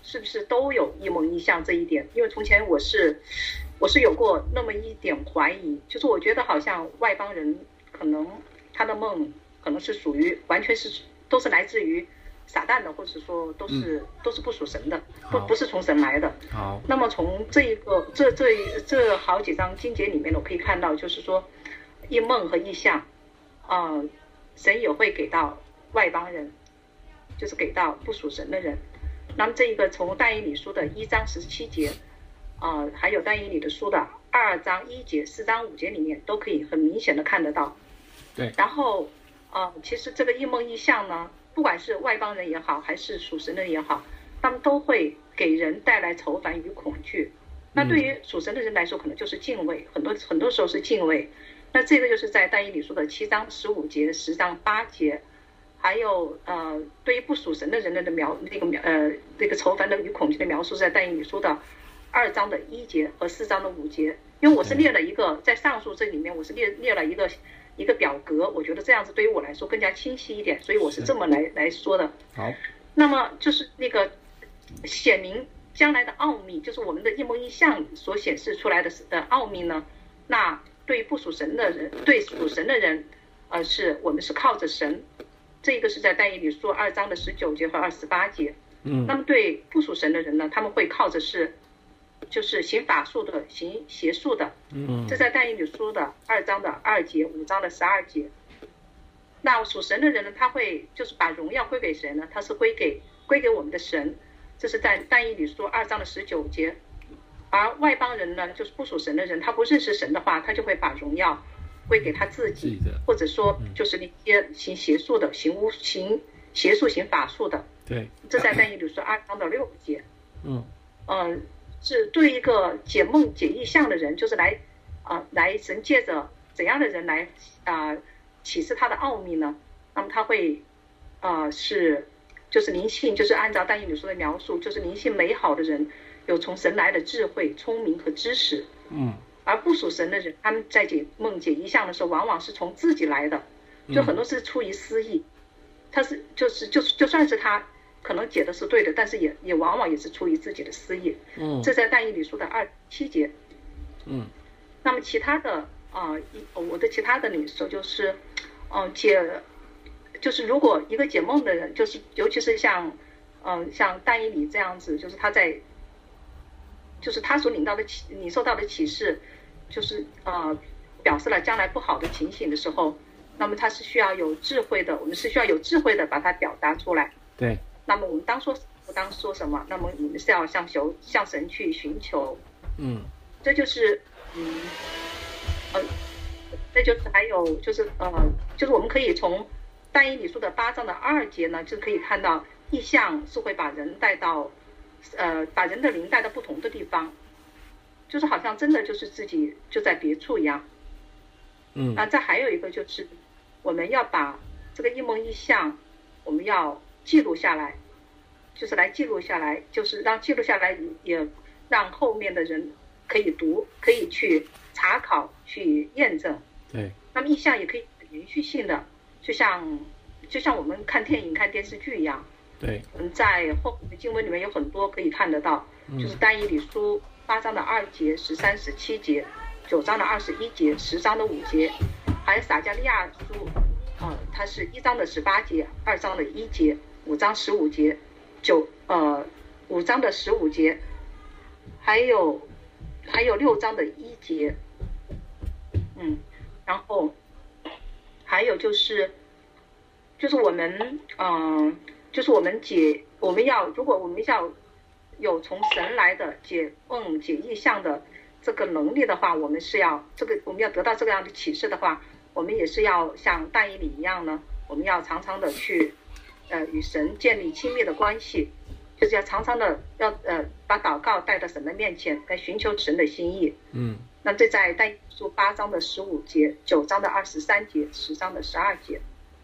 是不是都有异梦异象这一点？因为从前我是我是有过那么一点怀疑，就是我觉得好像外邦人可能他的梦可能是属于完全是都是来自于撒旦的，或者说都是、嗯、都是不属神的，不不是从神来的。 好， 那么从这一个这这这好几章经节里面，我可以看到，就是说异梦和异象，呃，神也会给到外邦人，就是给到不属神的人。那么这一个从但以理书的一章十七节，呃，还有但以理的书的二章一节、四章五节里面，都可以很明显的看得到。 对。 然后，呃，其实这个异梦异象呢，不管是外邦人也好，还是属神的人也好，他们都会给人带来愁烦与恐惧。那对于属神的人来说，可能就是敬畏，很多很多时候是敬畏。那这个就是在但以理书的七章十五节、十章八节。还有呃，对于不属神的人的描那个描呃那个愁烦的与恐惧的描述，在但以理书的二章的一节和四章的五节。因为我是列了一个在上述这里面，我是列列了一个一个表格，我觉得这样子对于我来说更加清晰一点，所以我是这么来来说的。 好， 那么就是那个显明将来的奥秘，就是我们的异梦异象所显示出来的的奥秘呢。那对于不属神的人，对属神的人，呃，是我们是靠着神。这个是在但以理书二章的十九节和二十八节。 嗯， 那么对不属神的人呢，他们会靠着是，就是行法术的、行邪术的。 嗯， 这在但以理书的二章的二节、五章的十二节。那属神的人呢，他会就是把荣耀归给谁呢？他是归给归给我们的神。这是在但以理书二章的十九节。而外邦人呢，就是不属神的人，他不认识神的话，他就会把荣耀归给他自己，或者说就是那些行邪术的、行巫、行邪术、行法术的。 对， 这在但以理书二章的六节。 嗯嗯、呃，是对一个解梦解异象的人，就是来啊、呃、来神借着怎样的人来啊、呃、启示他的奥秘呢？那么他会啊、呃、是就是灵性，就是按照但以理书的描述，就是灵性美好的人，有从神来的智慧、聪明和知识。 嗯。 而不属神的人，他们在解梦解异象的时候，往往是从自己来的，就很多是出于私意。他是就是就是就算是他可能解的是对的，但是也也往往也是出于自己的私意。 嗯， 这在但以理书的二七节。 嗯， 那么其他的啊、呃，我的其他的领受就是，嗯、呃，解就是如果一个解梦的人，就是尤其是像嗯、呃、像但以理这样子，就是他在。就是他所领到的启，领受到的启示，就是呃，表示了将来不好的情形的时候，那么他是需要有智慧的，我们是需要有智慧的把它表达出来。 对。 那么我们当说不当说什么，那么我们是要向求向神去寻求。 嗯。 这就是嗯，呃，这就是还有就是呃，就是我们可以从但以理书的八章的二节呢，就可以看到异象是会把人带到。呃，把人的灵带到不同的地方，就是好像真的就是自己就在别处一样。 嗯。 啊，再还有一个就是，我们要把这个异梦异象，我们要记录下来，就是来记录下来，就是让记录下来，也让后面的人可以读，可以去查考、去验证。 对。 那么异象也可以延续性的，就像就像我们看电影、看电视剧一样。 对， 嗯，在后面的经文里面有很多可以看得到， 嗯、 就是但以理书八章的二节、十三、十七节、九章的二十一节、十章的五节，还有撒迦利亚书，呃，它是一章的十八节、二章的一节、五章十五节、九呃五章的十五节，还有还有六章的一节，嗯，然后还有就是就是我们嗯。呃就是我们解，我们要如果我们要有从神来的解梦解异象的这个能力的话，我们是要这个我们要得到这个样的启示的话，我们也是要像但以理一样呢，我们要常常的去呃与神建立亲密的关系，就是要常常的要呃把祷告带到神的面前，来寻求神的心意。 嗯， 那这在但以理书八章的十五节、九章的二十三节、十章的十二节，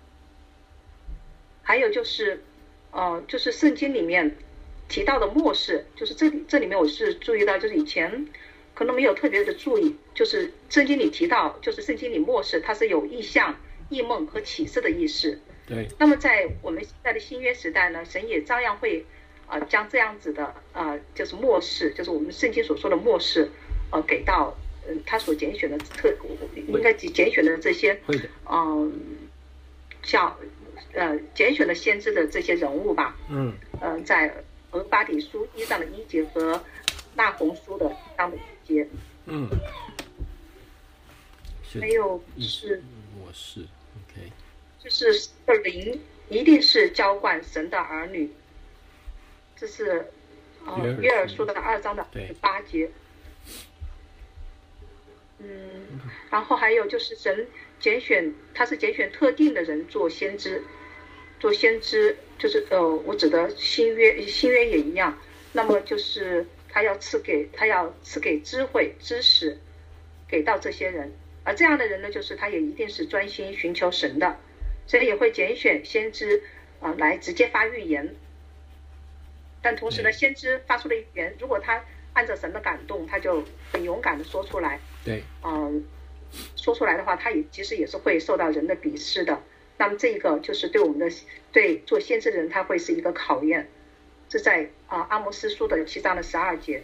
还有就是。呃，就是圣经里面提到的末世，就是这里这里面我是注意到，就是以前可能没有特别的注意，就是圣经里提到，就是圣经里末世它是有异象、异梦和启示的意思。 对。 那么在我们现在的新约时代呢，神也照样会呃将这样子的呃就是末世，就是我们圣经所说的末世，呃给到嗯、呃、他所拣选的特应该拣选的这些嗯、呃、像呃拣选的先知的这些人物吧， 嗯呃在俄巴底书一章的一节和那鸿书的一章的一节， 嗯， 还有是我是 OK， 就是神的灵一定是浇灌神的儿女，这是呃约珥书的二章的八节。嗯，然后还有就是神拣选，他是拣选特定的人做先知，做先知就是呃，我指的新约，新约也一样。那么就是他要赐给他要赐给智慧知识给到这些人，而这样的人呢，就是他也一定是专心寻求神的，所以也会拣选先知啊、呃、来直接发预言。但同时呢，先知发出的预言，如果他按照神的感动，他就很勇敢的说出来。 对， 嗯，说出来的话，他也其实也是会受到人的鄙视的。那么这个就是对我们的对做先知的人，他会是一个考验。这在啊、呃、阿摩斯书的七章的十二节。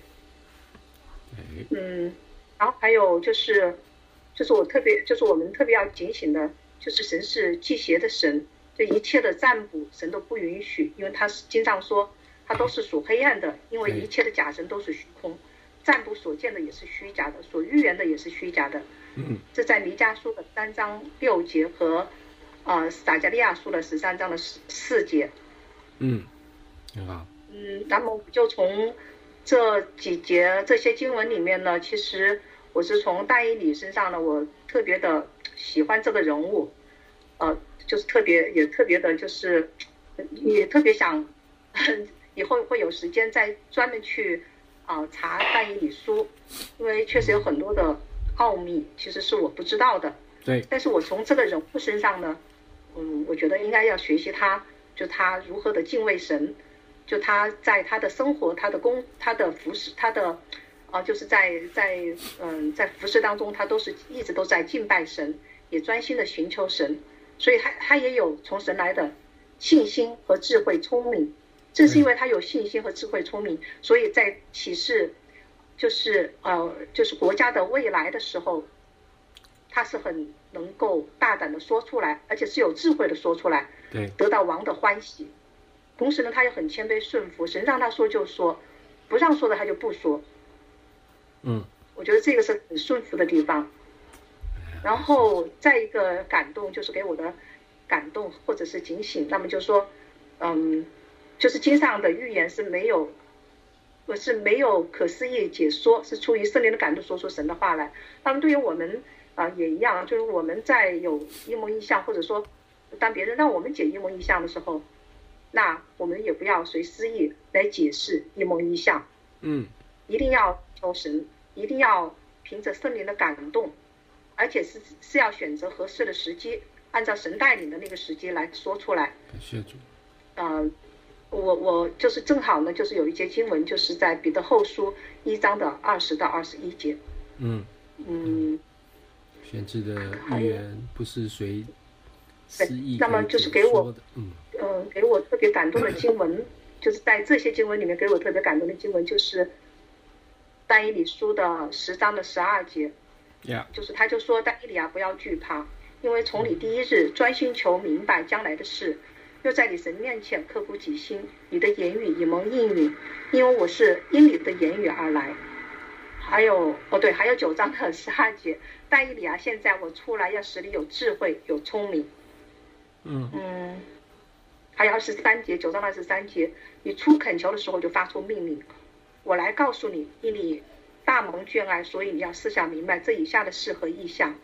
嗯，然后还有就是，就是我特别就是我们特别要警醒的，就是神是忌邪的神，对一切的占卜神都不允许，因为他是经常说他都是属黑暗的，因为一切的假神都是虚空。占卜所见的也是虚假的，所预言的也是虚假的。 嗯， 这在弥迦书的三章六节和呃撒迦利亚书的十三章的四四节。 嗯，很好。 嗯，那么我就从这几节这些经文里面呢，其实我是从但以理身上呢，我特别的喜欢这个人物，呃，就是特别也特别的，就是也特别想以后会有时间再专门去。啊、呃，查但以理书，因为确实有很多的奥秘，其实是我不知道的。 对。 但是我从这个人物身上呢，嗯，我觉得应该要学习他，就他如何的敬畏神，就他在他的生活、他的工、他的服饰、他的啊、呃，就是在在嗯、呃、在服饰当中，他都是一直都在敬拜神，也专心的寻求神，所以他他也有从神来的信心和智慧、聪明。正是因为他有信心和智慧聪明，所以在启示就是呃就是国家的未来的时候，他是很能够大胆的说出来，而且是有智慧的说出来， 对， 得到王的欢喜。同时呢，他也很谦卑顺服，神让他说就说，不让说的他就不说。 嗯， 我觉得这个是很顺服的地方。然后再一个感动就是给我的感动或者是警醒，那么就说嗯。就是经上的预言是没有，是没有可思议解说，是出于圣灵的感动说出神的话来。那么对于我们啊、呃、也一样，就是我们在有异梦异象，或者说当别人让我们解异梦异象的时候，那我们也不要随私意来解释异梦异象。 嗯， 一定要求神，一定要凭着圣灵的感动，而且是是要选择合适的时机，按照神带领的那个时机来说出来。 感谢主。 呃。我我就是正好呢，就是有一节经文，就是在彼得后书一章的二十到二十一节。 嗯嗯， 先知的预言不是随私意那么就是给我嗯呃给我特别感动的经文，就是在这些经文里面给我特别感动的经文，就是但以理书的十章的十二节。 Yeah. 就是他就说但以理啊，不要惧怕，因为从你第一日专心求明白将来的事。又在你神面前刻苦己心，你的言语以蒙应允，因为我是因你的言语而来。还有哦对，还有九章的十二节，但以理啊，现在我出来要使你有智慧有聪明。 嗯嗯，还有二十三节，九章二十三节，你出恳求的时候就发出命令，我来告诉你，因你大蒙眷爱，所以你要思想明白这以下的事和意象。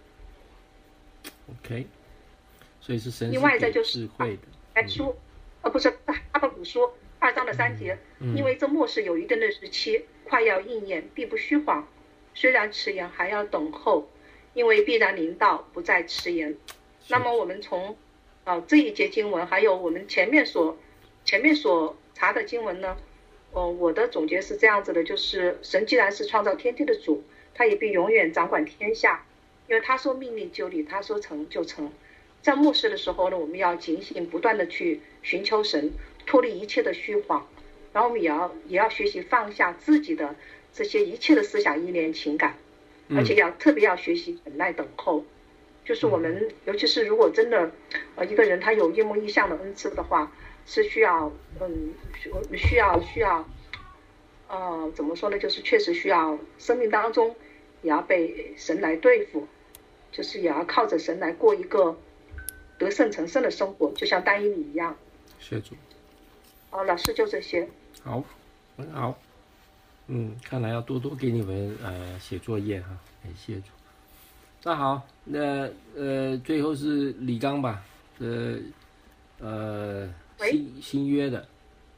OK， 所以是神另外再就是智慧的。 来书，呃不是哈巴谷书二章的三节， 嗯、 因为这末世有一定的日期，快要应验，必不虚谎。虽然迟延，还要等候，因为必然临到，不再迟延。那么我们从呃这一节经文，还有我们前面所前面所查的经文呢，呃，我的总结是这样子的，就是神既然是创造天地的主，他也必永远掌管天下，因为他说命令就立，他说成就成。在末世的时候呢，我们要警醒，不断的去寻求神，脱离一切的虚谎， 然后我们也要也要学习放下自己的这些一切的思想、意念、情感，而且要特别要学习忍耐等候。就是我们，尤其是如果真的，呃，一个人他有夜幕异象的恩赐的话，是需要，嗯，需要需要，呃，怎么说呢？就是确实需要生命当中也要被神来对付，就是也要靠着神来过一个得胜成圣的生活，就像但以理一样。 谢主。 哦，老师就这些。 好，很好。嗯，看来要多多给你们呃写作业哈，感谢主。那好，那呃最后是李刚吧，呃呃新新约的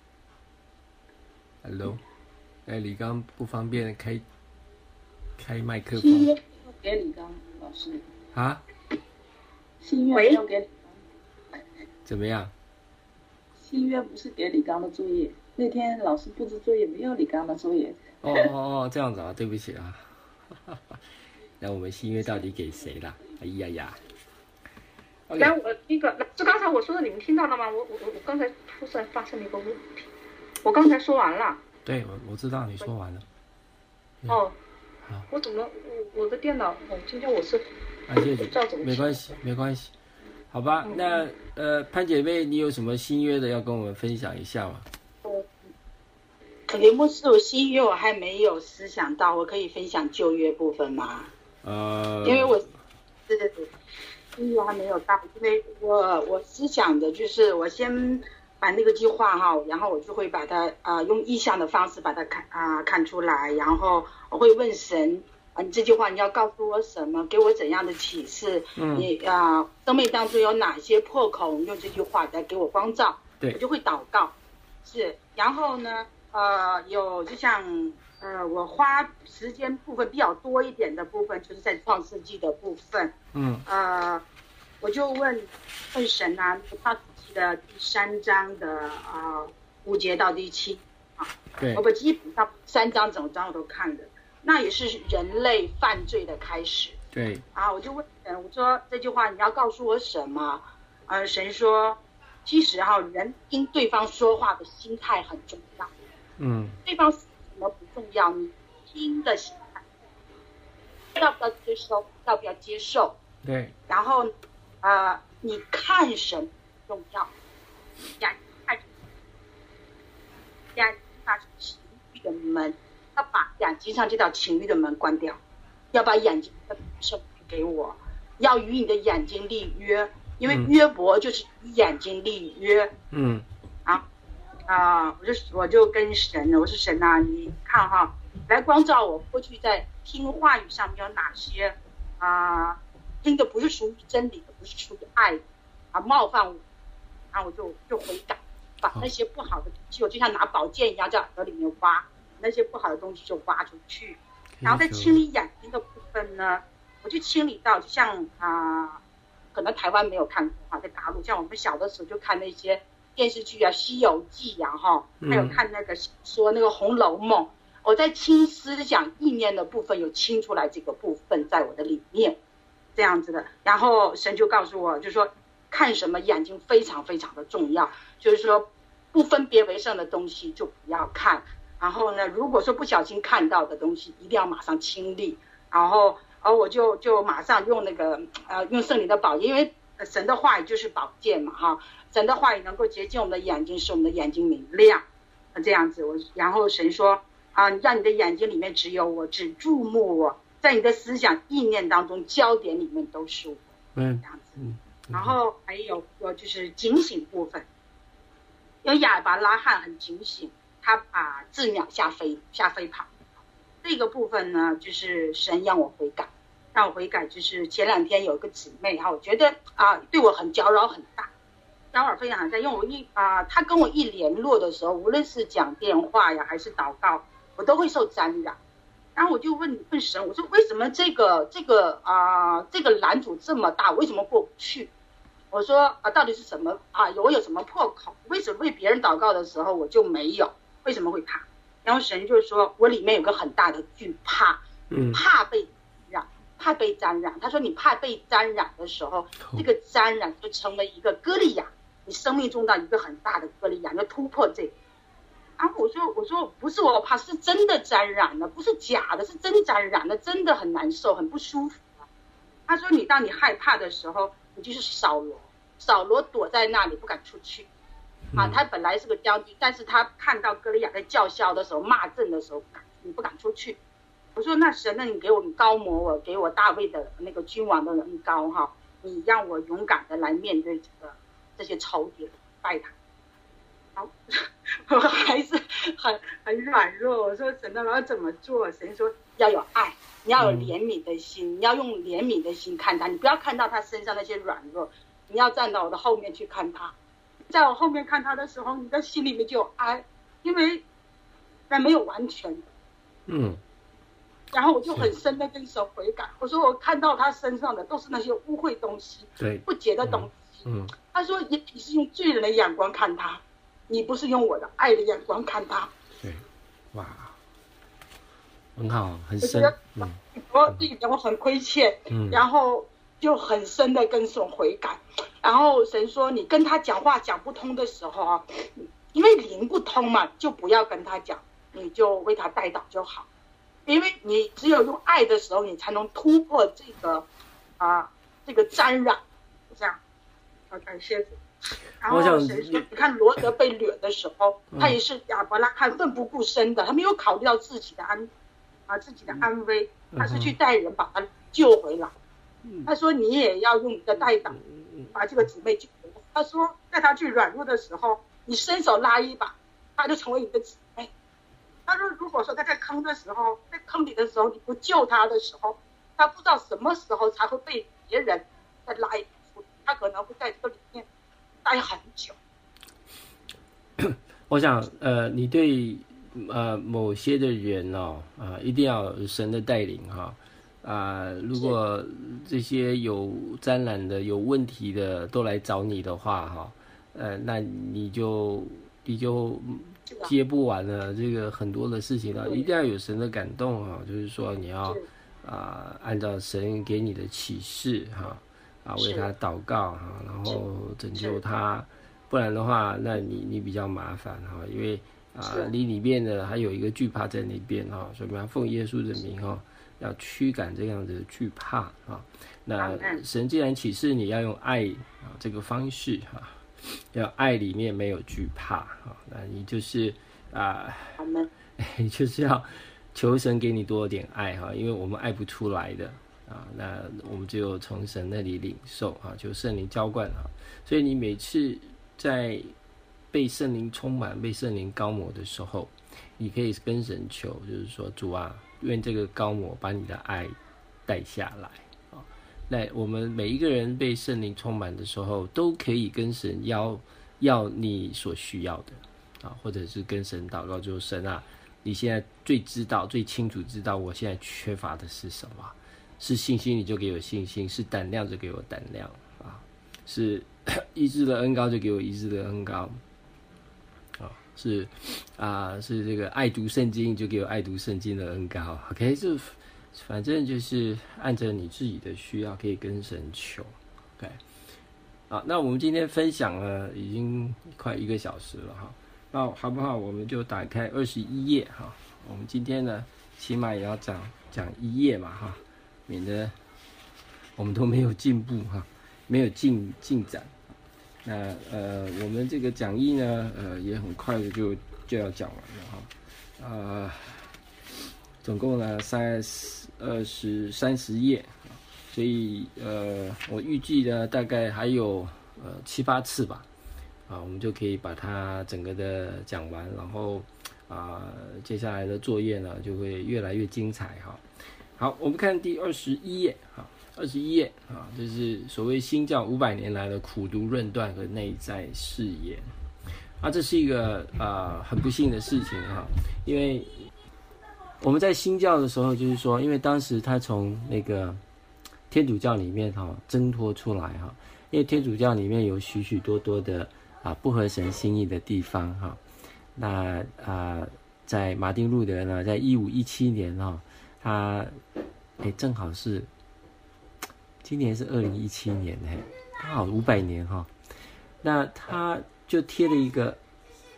，Hello， 哎，李刚不方便开开麦克风。 新约给李刚老师啊？ 新约没有给李刚。 怎么样？ 新约不是给李刚的作业，那天老师布置作业没有李刚的作业。 哦哦哦，这样子啊，对不起啊。那我们新约到底给谁啦？哎呀呀！ 来，我那个是刚才我说的，你们听到了吗？我我我我刚才突然发生了一个问题，我刚才说完了。 对，我我知道你说完了。 哦。 好。 我怎么我我的电脑？哦，今天我是。 感谢主。没关系，没关系。好吧，嗯、那呃，潘姐妹，你有什么新约的要跟我们分享一下吗？ 雷牧师，我新约我还没有思想到，我可以分享旧约部分吗？ 呃， 因为我是新约还没有到，因为我我思想的就是我先把那个计划哈，然后我就会把它啊、呃、用意象的方式把它看啊、呃、看出来，然后我会问神啊，你这句话你要告诉我什么，给我怎样的启示？嗯，你啊、呃、生命当中有哪些破口，用这句话来给我光照， 对， 我就会祷告，是，然后呢呃有就像。呃，我花时间部分比较多一点的部分，就是在创世纪的部分。嗯。呃，我就问问神啊，创世纪的第三章的呃五节到第七啊， 对， 我把基本上三章整章我都看了，那也是人类犯罪的开始。 对。 啊，我就问神，我说这句话你要告诉我什么？呃，神说，其实哈、啊，人听对方说话的心态很重要。嗯。对方。什么不重要？你听的心态，要不要接受？要不要接受？ 对。 然后，呃，你看什么重要？眼睛看，眼睛那是情欲的门，要把眼睛上这道情欲的门关掉，要把眼睛的圣给我，要与你的眼睛立约，因为约伯就是与眼睛立约。嗯。啊。啊、呃，我就我就跟神，我说神啊，你看哈，来光照我过去在听话语上面有哪些啊、呃，听的不是属于真理的，不是属于爱的，啊，冒犯我，然后我就就悔改，把那些不好的东西，我就像拿宝剑一样在耳朵里面挖，那些不好的东西就挖出去，然后在清理眼睛的部分呢，我就清理到，就像啊、呃，可能台湾没有看过哈，在大陆，像我们小的时候就看那些。电视剧啊，《西游记》呀，哈，还有看那个说那个《红楼梦》，我在清思想意念的部分有清出来这个部分在我的里面，这样子的。然后神就告诉我，就说看什么眼睛非常非常的重要，就是说不分别为圣的东西就不要看。然后呢，如果说不小心看到的东西，一定要马上清理。然后，而我就就马上用那个呃用圣灵的宝剑，因为神的话语就是宝剑嘛，哈。神的话语能够洁净我们的眼睛，使我们的眼睛明亮，这样子。我然后神说啊，让你的眼睛里面只有我，只注目我，在你的思想意念当中，焦点里面都是我，嗯，这样子。嗯，然后还有有就是警醒部分，有亚伯拉罕很警醒，他把鸷鸟吓飞吓飞跑。这个部分呢，就是神让我悔改，让我悔改。就是前两天有一个姊妹哈，我觉得啊，对我很搅扰很大。骚扰非常大，因为我一啊、呃，他跟我一联络的时候，无论是讲电话呀，还是祷告，我都会受沾染。然后我就问问神，我说为什么这个这个啊、呃、这个拦阻这么大，为什么过不去？我说啊、呃，到底是什么啊？我有什么破口？为什么为别人祷告的时候我就没有？为什么会怕？然后神就说我里面有个很大的惧怕，嗯，怕被染，怕被沾染。他说你怕被沾染的时候，这个沾染就成为一个歌利亚。你生命中的一个很大的歌利亚，要突破这个， 然后我说我说不是我怕，是真的沾染了，不是假的，是真沾染了，真的很难受，很不舒服。他说你当你害怕的时候，你就是扫罗，扫罗躲在那里不敢出去。啊，他本来是个将军，但是他看到歌利亚在叫嚣的时候，骂阵的时候，你不敢出去。我说那神，那你给我你高摩我，给我大卫的那个君王的恩膏哈，你让我勇敢的来面对这个这些仇敌，拜他。好，我还是很很软弱。我说神，那我要怎么做？神说要有爱，你要有怜悯的心，嗯、你要用怜悯的心看他，你不要看到他身上那些软弱，你要站到我的后面去看他。在我后面看他的时候，你的心里面就有爱，因为人没有完全的。嗯。然后我就很深的跟神悔改，我说我看到他身上的都是那些污秽东西， 对， 不洁的东西。 嗯。嗯他说也你是用罪人的眼光看他，你不是用我的爱的眼光看他。 对，哇，很好，很深。 嗯。我自己我很亏欠，嗯，然后就很深的跟神悔改。然后神说你跟他讲话讲不通的时候啊，因为灵不通嘛，就不要跟他讲，你就为他代祷就好。因为你只有用爱的时候，你才能突破这个啊这个沾染，这样。好，感谢主。然后神说，你看罗德被掠的时候，嗯、他也是亚伯拉罕奋不顾身的，他没有考虑到自己的安啊自己的安危，他是去带人把他救回来。嗯、他说你也要用你的代祷把这个姊妹救回来。他说在他最软弱的时候，你伸手拉一把，他就成为你的姊妹。他说如果说他在坑的时候，在坑里的时候你不救他的时候，他不知道什么时候才会被别人再拉一把，他可能会在这个里面待很久。 我想呃你对呃某些的人哦啊、呃、一定要有神的带领哈啊、呃、如果这些有沾染的有问题的都来找你的话哈呃那你就你就接不完了这个很多的事情了，一定要有神的感动哈，就是说你要啊、呃、按照神给你的启示哈啊为他祷告哈，然后拯救他，不然的话那你你比较麻烦哈，因为啊你里面呢还有一个惧怕在那边哈，所以我们要奉耶稣的名哈，要驱赶这样的惧怕啊。那神既然启示你要用爱啊这个方式哈。要爱里面没有惧怕啊，那你就是啊，你就是要求神给你多点爱哈，因为我们爱不出来的啊，那我们只有从神那里领受啊，求圣灵浇灌啊，所以你每次在被圣灵充满、被圣灵膏抹的时候，你可以跟神求，就是说主啊，愿这个膏抹把你的爱带下来。那我们每一个人被圣灵充满的时候，都可以跟神要要你所需要的啊，或者是跟神祷告，就是神啊，你现在最知道、最清楚知道我现在缺乏的是什么？是信心，你就给我信心；是胆量，就给我胆量啊；是医治的恩膏，就给我医治的恩膏啊；是啊，是这个爱读圣经，就给我爱读圣经的恩膏。OK， 就。反正就是按照你自己的需要，可以跟神求 ，OK， 好，那我们今天分享了已经快一个小时了哈，那好不好？我们就打开二十一页哈，我们今天呢，起码也要讲讲一页嘛哈，免得我们都没有进步哈，没有进进展。那呃，我们这个讲义呢，呃，也很快的就就要讲完了哈，呃。总共呢三十二十三十页，所以呃我预计呢大概还有呃七八次吧，啊我们就可以把它整个的讲完，然后啊、呃、接下来的作业呢就会越来越精彩哈。好，我们看第二十一页哈，二十一页啊，这是所谓新教五百年来的苦读论断和内在誓言，啊这是一个啊、呃、很不幸的事情哈，因为。我们在新教的时候，就是说，因为当时他从那个天主教里面哈挣脱出来哈，因为天主教里面有许许多多的啊不合神心意的地方哈。那啊，在马丁路德呢，在一五一七年哈，他哎正好是今年是二零一七年哎，刚好五百年哈。那他就贴了一个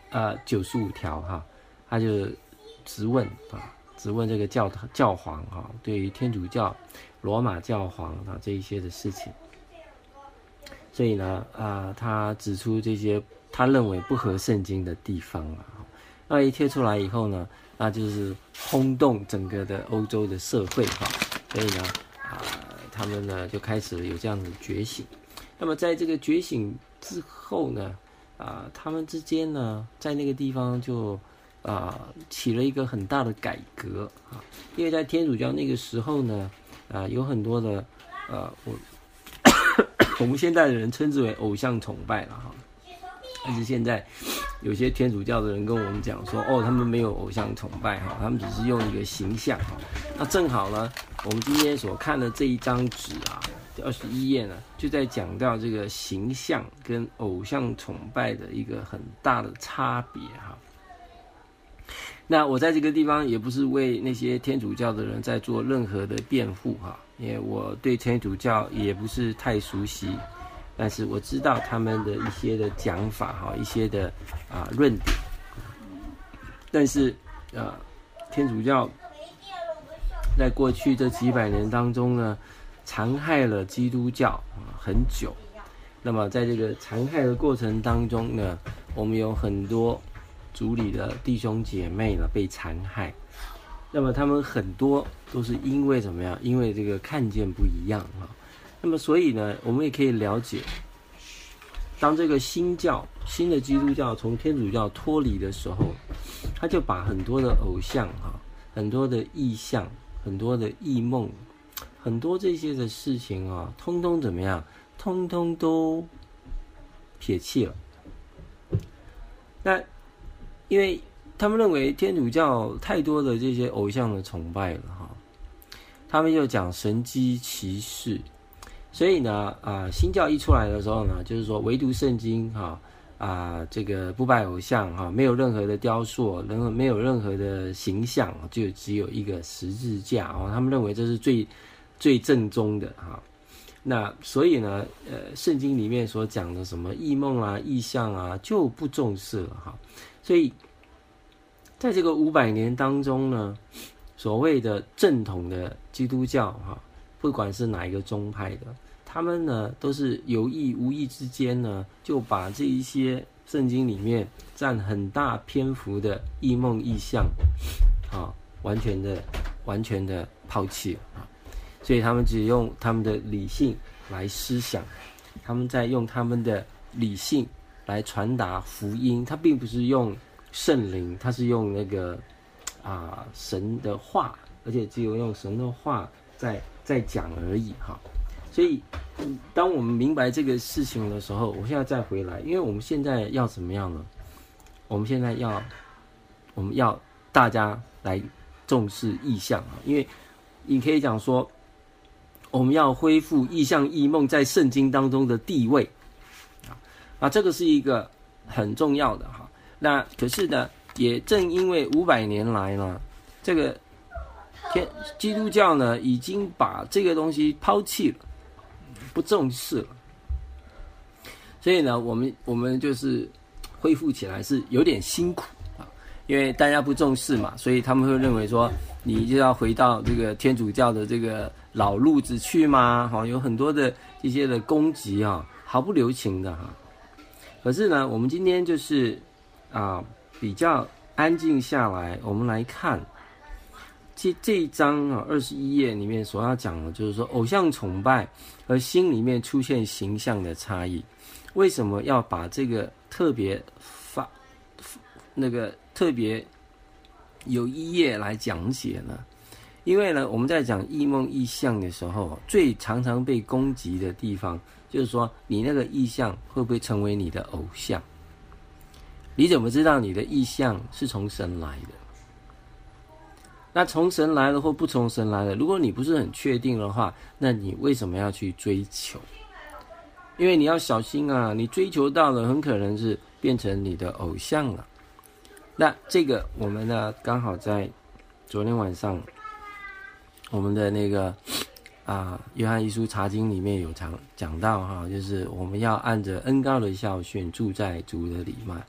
呃九十五条哈，他就质问啊，质问这个教教皇哈，对于天主教、罗马教皇啊这一些的事情。所以呢，啊、呃，他指出这些他认为不合圣经的地方啊，那一贴出来以后呢，那就是轰动整个的欧洲的社会哈。所以呢，啊、呃，他们呢就开始有这样的觉醒。那么在这个觉醒之后呢，啊、呃，他们之间呢，在那个地方就啊、呃、起了一个很大的改革啊，因为在天主教那个时候呢，啊、呃，有很多的呃我。我们现在的人称之为偶像崇拜了哈，但是现在有些天主教的人跟我们讲说，哦，他们没有偶像崇拜哈，他们只是用一个形象哈。那正好呢，我们今天所看的这一张纸啊，二十一页呢，就在讲到这个形象跟偶像崇拜的一个很大的差别哈。那我在这个地方也不是为那些天主教的人在做任何的辩护哈，因为我对天主教也不是太熟悉，但是我知道他们的一些的讲法哈，一些的啊论点。但是呃，天主教在过去这几百年当中呢，残害了基督教啊很久。那么在这个残害的过程当中呢，我们有很多族里的弟兄姐妹呢被残害，那么他们很多都是因为怎么样？因为这个看见不一样啊。那么所以呢，我们也可以了解，当这个新教、新的基督教从天主教脱离的时候，他就把很多的偶像啊、很多的意象、很多的异梦、很多这些的事情啊，通通怎么样？通通都撇弃了。那因为他们认为天主教太多的这些偶像的崇拜了哈，他们又讲神迹奇事，所以呢，啊、呃，新教一出来的时候呢，就是说唯独圣经哈啊、呃，这个不拜偶像哈，没有任何的雕塑，任何没有任何的形象，就只有一个十字架啊，他们认为这是最最正宗的哈。那所以呢，呃，圣经里面所讲的什么异梦啊、异象啊，就不重视了哈。所以，在这个五百年当中呢，所谓的正统的基督教哈，不管是哪一个宗派的，他们呢都是有意无意之间呢，就把这一些圣经里面占很大篇幅的异梦异象，啊，完全的、完全的抛弃了啊。所以他们只用他们的理性来思想，他们在用他们的理性来传达福音，他并不是用圣灵，他是用那个啊、呃、神的话，而且只有用神的话在在讲而已哈。所以当我们明白这个事情的时候，我现在再回来，因为我们现在要怎么样呢？我们现在要我们要大家来重视意象啊，因为你可以讲说，我们要恢复异象异梦在圣经当中的地位啊，这个是一个很重要的哈。那可是呢，也正因为五百年来呢，这个天基督教呢已经把这个东西抛弃了，不重视了，所以呢，我们我们就是恢复起来是有点辛苦啊，因为大家不重视嘛，所以他们会认为说，你就要回到这个天主教的这个老路子去吗？哈，有很多的这些的攻击啊，毫不留情的哈。可是呢，我们今天就是啊比较安静下来，我们来看这这一章啊二十一页里面所要讲的，就是说偶像崇拜和心里面出现形象的差异。为什么要把这个特别发那个特别有一页来讲解呢？因为呢，我们在讲异梦异象的时候，最常常被攻击的地方，就是说你那个异象会不会成为你的偶像？你怎么知道你的异象是从神来的？那从神来了或不从神来了，如果你不是很确定的话，那你为什么要去追求？因为你要小心啊，你追求到了，很可能是变成你的偶像了。那这个我们呢，刚好在昨天晚上，我们的那个啊，约翰一书查经里面有讲讲到哈，就是我们要按着恩膏的教训住在主的里面。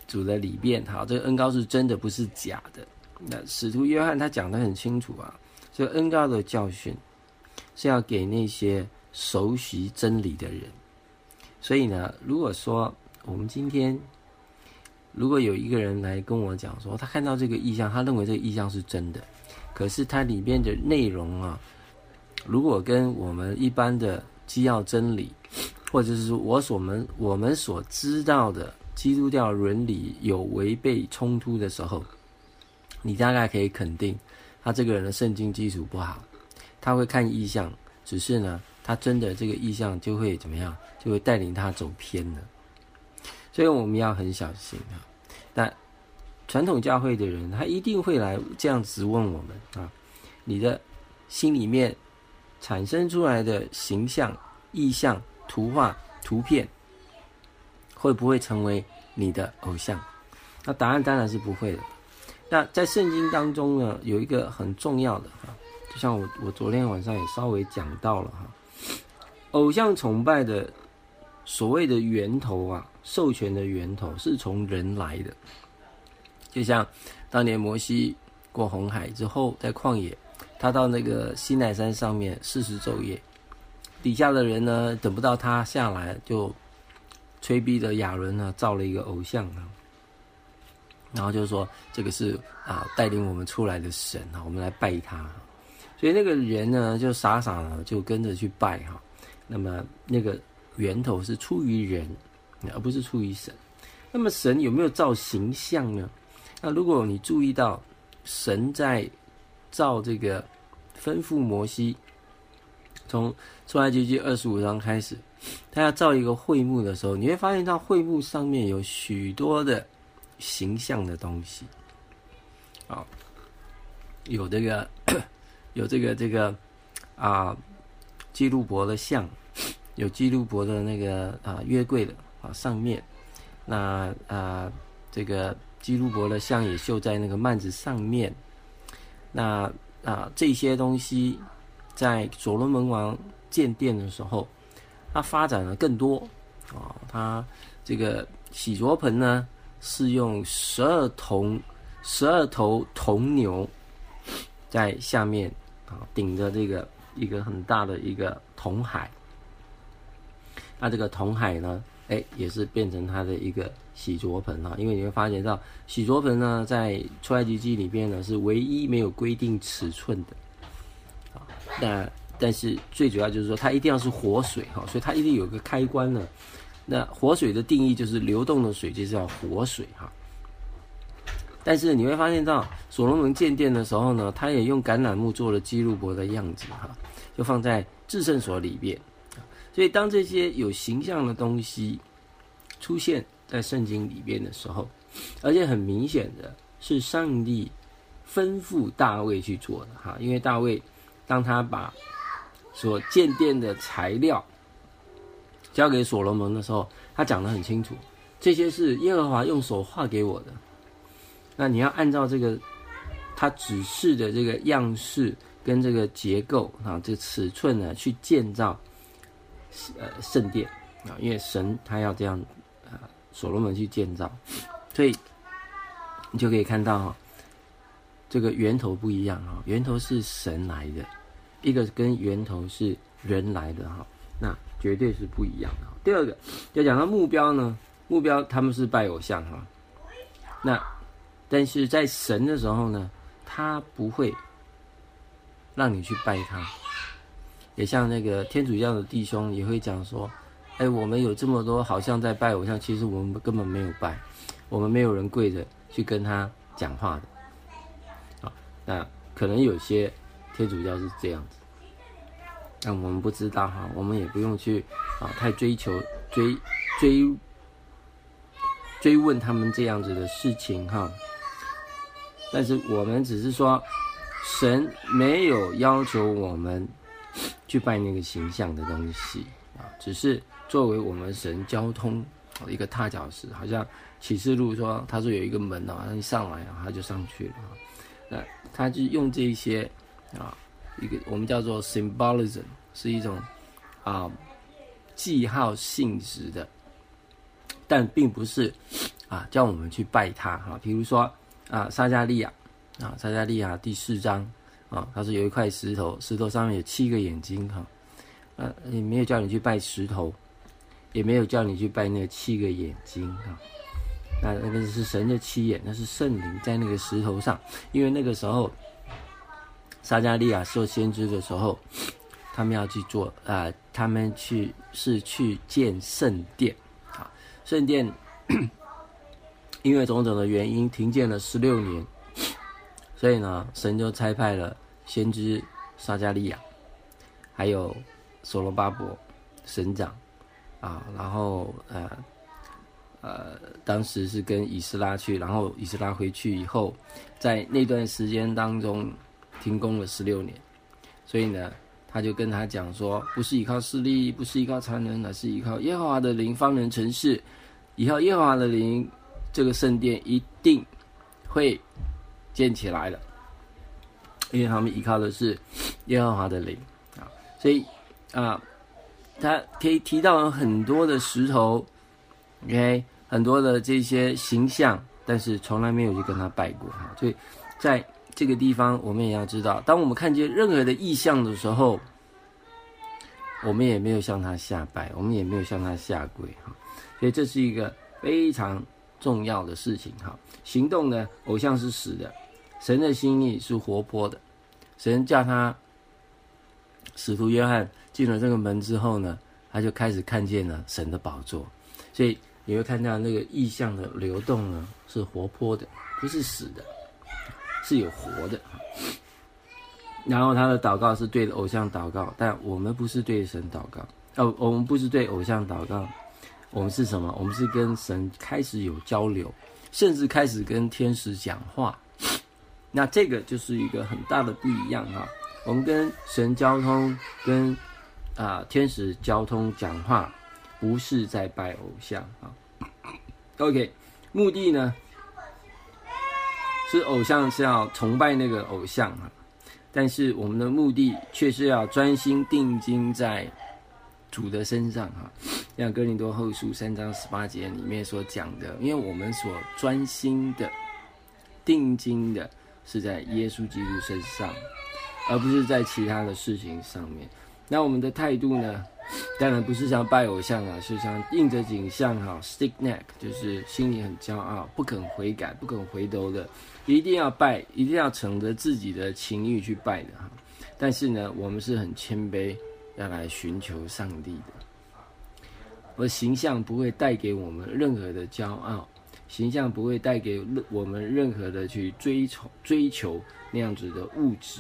主的里边，好，这个恩膏是真的，不是假的。那使徒约翰他讲得很清楚啊，这个恩膏的教训是要给那些熟悉真理的人。所以呢，如果说我们今天如果有一个人来跟我讲说，他看到这个异象，他认为这个异象是真的，可是它里面的内容啊，如果跟我们一般的基要真理，或者是我所们我们所知道的基督教伦理有违背冲突的时候，你大概可以肯定他这个人的圣经基础不好，他会看异象，只是呢他真的这个异象就会怎么样，就会带领他走偏了。所以我们要很小心啊。那传统教会的人，他一定会来这样质问我们啊，你的心里面产生出来的形象、意象、图画、图片，会不会成为你的偶像？那答案当然是不会的。那在圣经当中呢，有一个很重要的哈，就像我我昨天晚上也稍微讲到了哈，偶像崇拜的所谓的源头啊，授权的源头是从人来的。就像当年摩西过红海之后，在旷野，他到那个西奈山上面四十昼夜，底下的人呢等不到他下来，就催逼着亚伦呢造了一个偶像啊，然后就说这个是啊带领我们出来的神啊，我们来拜他。所以那个人呢就傻傻的就跟着去拜哈。那么那个源头是出于人，而不是出于神。那么神有没有造形象呢？那如果你注意到神在造这个吩咐摩西，从出埃及记二十五章开始，他要造一个会幕的时候，你会发现到会幕上面有许多的形象的东西，啊，有这个有这个这个啊基路伯的像，有基路伯的那个啊约柜的啊上面，那啊这个基路伯的像也绣在那个幔子上面。那啊这些东西在所罗门王建殿的时候，他发展了更多啊，他这个洗濯盆呢是用十二铜十二头铜牛在下面啊顶着这个一个很大的一个铜海。那这个铜海呢，哎，也是变成它的一个洗濯盆啊，因为你会发现到洗濯盆呢，在出埃及记里边呢是唯一没有规定尺寸的啊。那但是最主要就是说，它一定要是活水哈，所以它一定有个开关呢。那活水的定义就是流动的水，就是要活水哈。但是你会发现到所罗门建殿的时候呢，他也用橄榄木做了基路伯的样子哈，就放在至圣所里边。所以当这些有形象的东西出现在圣经里边的时候，而且很明显的是上帝吩咐大卫去做的哈，因为大卫当他把所建殿的材料交给所罗门的时候，他讲得很清楚，这些是耶和华用手画给我的，那你要按照这个他指示的这个样式跟这个结构啊，这个尺寸呢去建造呃圣殿啊，因为神他要这样啊，所罗门去建造，所以你就可以看到哈，这个源头不一样哈，源头是神来的，一个跟源头是人来的哈，那绝对是不一样的。第二个要讲到目标呢，目标他们是拜偶像哈，那但是在神的时候呢，他不会让你去拜他。也像那个天主教的弟兄也会讲说，哎，我们有这么多好像在拜偶像，其实我们根本没有拜，我们没有人跪着去跟他讲话的。啊，那可能有些天主教是这样子，但我们不知道哈，我们也不用去啊太追求追追追问他们这样子的事情哈。但是我们只是说，神没有要求我们去拜那个形象的东西啊，只是作为我们神交通一个踏脚石，好像启示录说，他说有一个门啊，一上来啊，他就上去了啊。那他就用这一些啊，一个我们叫做 symbolism， 是一种啊记号性质的，但并不是啊，叫我们去拜他哈。比如说啊，撒迦利亚啊，撒迦利亚第四章啊，他是有一块石头，石头上面有七个眼睛哈。呃、啊，也没有叫你去拜石头，也没有叫你去拜那七个眼睛哈。那那个是神的七眼，那是圣灵在那个石头上，因为那个时候撒迦利亚受先知的时候，他们要去做啊、呃，他们去是去建圣殿啊，圣殿因为种种的原因停建了十六年，所以呢，神就差派了先知撒迦利亚，还有所罗巴伯省长啊，然后呃。呃，当时是跟以斯拉去，然后以斯拉回去以后，在那段时间当中停工了十六年，所以呢，他就跟他讲说，不是依靠势力，不是依靠才能，乃是依靠耶和华的灵方能成事。依靠耶和华的灵，这个圣殿一定会建起来的，因为他们依靠的是耶和华的灵啊，所以啊，他可以提到很多的石头 ，OK。很多的这些形象，但是从来没有去跟他拜过哈，所以在这个地方，我们也要知道，当我们看见任何的异象的时候，我们也没有向他下拜，我们也没有向他下跪哈，所以这是一个非常重要的事情哈。行动呢，偶像是死的，神的心意是活泼的。神叫他使徒约翰进了这个门之后呢，他就开始看见了神的宝座，所以你会看到那个意象的流动呢，是活泼的，不是死的，是有活的。然后他的祷告是对着偶像祷告，但我们不是对神祷告，哦，我们不是对偶像祷告，我们是什么？我们是跟神开始有交流，甚至开始跟天使讲话。那这个就是一个很大的不一样哈。我们跟神交通，跟啊、呃、天使交通讲话。不是在拜偶像啊 ，OK， 目的呢是偶像是要崇拜那个偶像啊，但是我们的目的却是要专心定睛在主的身上啊。像哥林多后书三章十八节里面所讲的，因为我们所专心的、定睛的是在耶稣基督身上，而不是在其他的事情上面。那我们的态度呢？当然不是像拜偶像啊，是像应着景象哈 ，stick neck， 就是心里很骄傲，不肯悔改、不肯回头的，一定要拜，一定要逞着自己的情欲去拜的哈。但是呢，我们是很谦卑，要来寻求上帝的。而形象不会带给我们任何的骄傲，形象不会带给我们任何的去追求追求那样子的物质。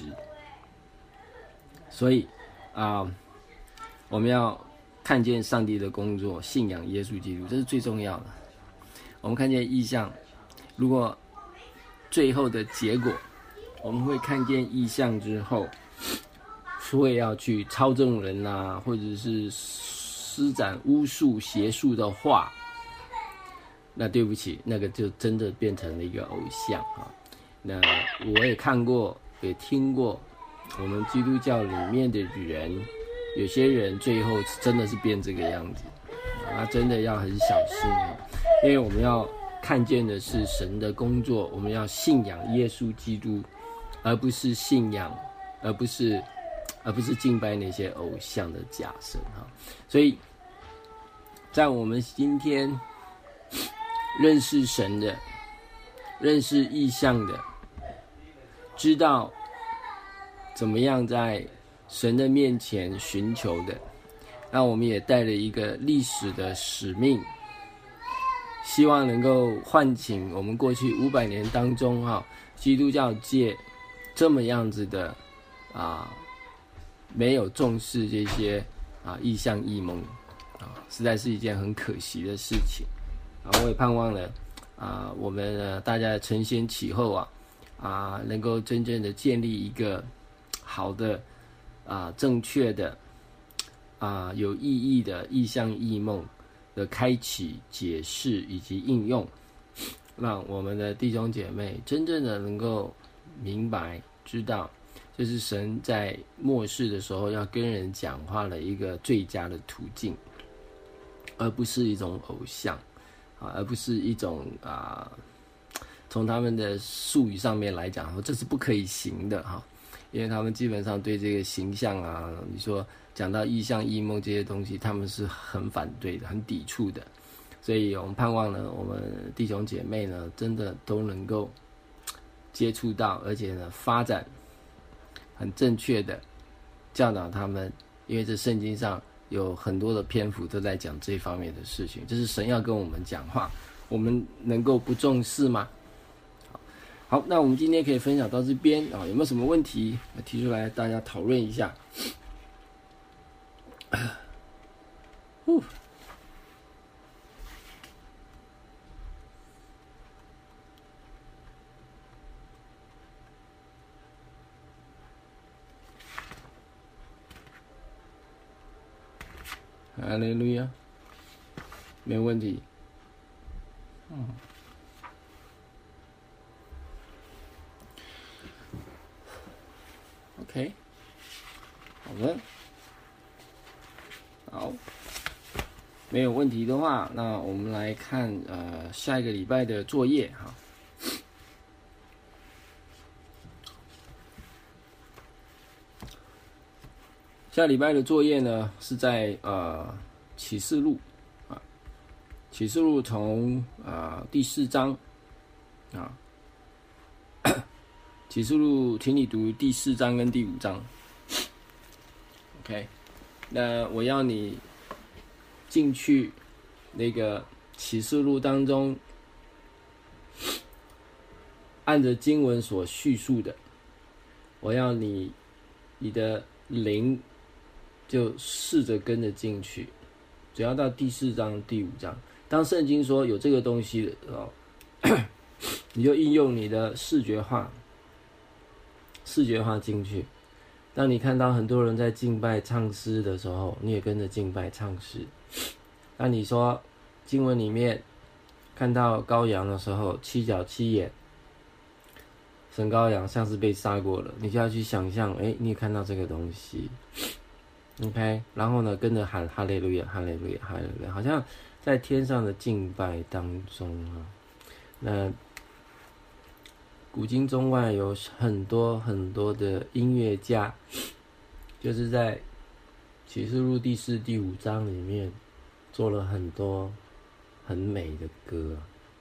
所以啊。呃我们要看见上帝的工作，信仰耶稣基督，这是最重要的。我们看见异象，如果最后的结果，我们会看见异象之后，会要去操纵人啊，或者是施展巫术、邪术的话，那对不起，那个就真的变成了一个偶像啊。那我也看过，也听过，我们基督教里面的人。有些人最后真的是变这个样子，啊，真的要很小心啊，因为我们要看见的是神的工作，我们要信仰耶稣基督，而不是信仰，而不是，而不是敬拜那些偶像的假神哈。所以，在我们今天认识神的、认识异象的，知道怎么样在神的面前寻求的，那我们也带了一个历史的使命，希望能够唤醒我们过去五百年当中哈、啊，基督教界这么样子的啊，没有重视这些啊异象异梦啊，实在是一件很可惜的事情啊。我也盼望了啊，我们呢大家承先启后啊啊，能够真正的建立一个好的。啊，正确的啊，有意义的异象异梦的开启、解释以及应用，让我们的弟兄姐妹真正的能够明白、知道，这是神在末世的时候要跟人讲话的一个最佳的途径，而不是一种偶像。 啊，而不是一种啊，从他们的术语上面来讲，这是不可以行的哈，因为他们基本上对这个形象啊，你说讲到意象、异梦这些东西，他们是很反对的、很抵触的。所以我们盼望呢，我们弟兄姐妹呢，真的都能够接触到，而且呢，发展很正确的教导他们，因为这圣经上有很多的篇幅都在讲这方面的事情，这是神要跟我们讲话，我们能够不重视吗？好，好，那我们今天可以分享到这边啊，有没有什么问题提出来，大家讨论一下？呼。哈利路亚，没有问题。嗯。OK， 好的，好，没有问题的话，那我们来看呃下一个礼拜的作业哈。下礼拜的作业呢是在呃启示录啊，启示录从啊、呃、第四章啊，启示录，请你读第四章跟第五章。OK， 那我要你进去那个启示录当中，按着经文所叙述的，我要你你的灵。就试着跟着进去，只要到第四章、第五章，当圣经说有这个东西的时候，你就应用你的视觉化、视觉化进去。当你看到很多人在敬拜唱诗的时候，你也跟着敬拜唱诗。当你说经文里面看到羔羊的时候，七角七眼，神羔羊像是被杀过了，你就要去想象，哎，你也看到这个东西。OK， 然后呢，跟着喊哈利路亚，哈利路亚，哈利路亚，好像在天上的敬拜当中啊。那古今中外有很多很多的音乐家，就是在启示录第四、第五章里面做了很多很美的歌，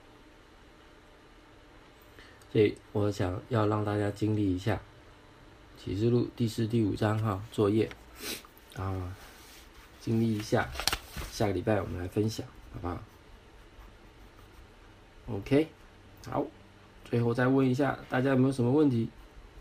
所以我想要让大家经历一下启示录第四、第五章哈作业。啊，经历一下，下个礼拜我们来分享，好不好 ？OK， 好，最后再问一下大家有没有什么问题？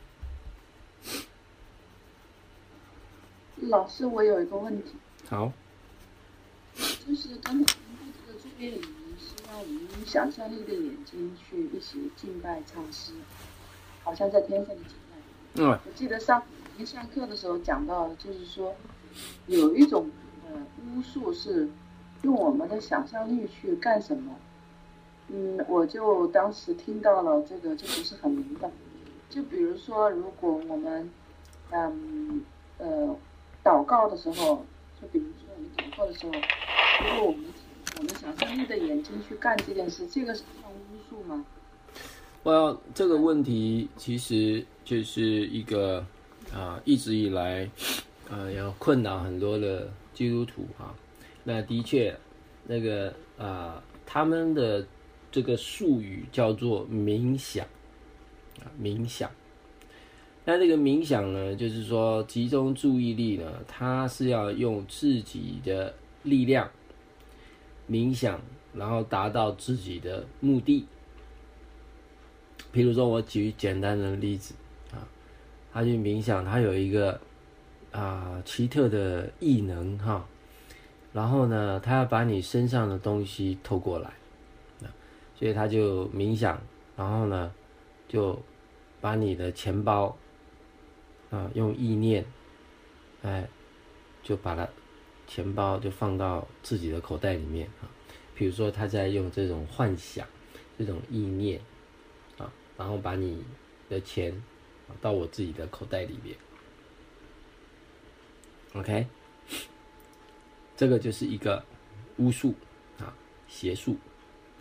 老师，我有一个问题。 好。 就是刚才您在这个作业里面是让我们用想象力的眼睛去一起敬拜唱诗，好像在天上的敬拜。 嗯。 我记得上您上课的时候讲到，就是说。有一种呃巫术是用我们的想象力去干什么？嗯，我就当时听到了这个，就不是很明白。就比如说，如果我们嗯呃祷告的时候，就比如说我们祷告的时候，如果我们我们想象力的眼睛去干这件事，这个是算巫术吗？ 我这个问题其实就是一个啊、呃、一直以来。呃，要困扰很多的基督徒哈，那的确，那个啊、呃，他们的这个术语叫做冥想，啊，冥想。那这个冥想呢，就是说集中注意力呢，它是要用自己的力量冥想，然后达到自己的目的。比如说，我举简单的例子啊，他去冥想，他有一个。啊、呃，奇特的异能哈，然后呢，他要把你身上的东西偷过来，所以他就冥想，然后呢，就把你的钱包啊、呃、用意念，哎，就把它钱包就放到自己的口袋里面啊。比如说他在用这种幻想、这种意念啊，然后把你的钱到我自己的口袋里面。OK， 这个就是一个巫术啊，邪术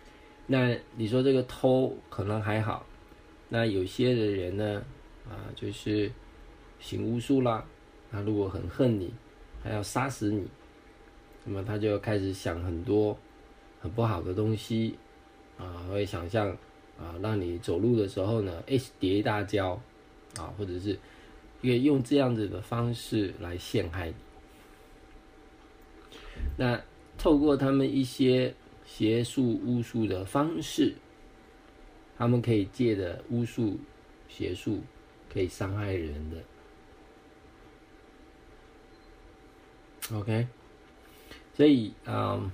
那你说这个偷可能还好，那有些的人呢，啊，就是行巫术啦，他如果很恨你，他要杀死你，那么他就开始想很多很不好的东西，啊，会想象啊，让你走路的时候呢，哎，跌一大跤，啊，或者是也用这样子的方式来陷害你。那透过他们一些邪术巫术的方式，他们可以借着巫术邪术可以伤害人的。 OK， 所以嗯，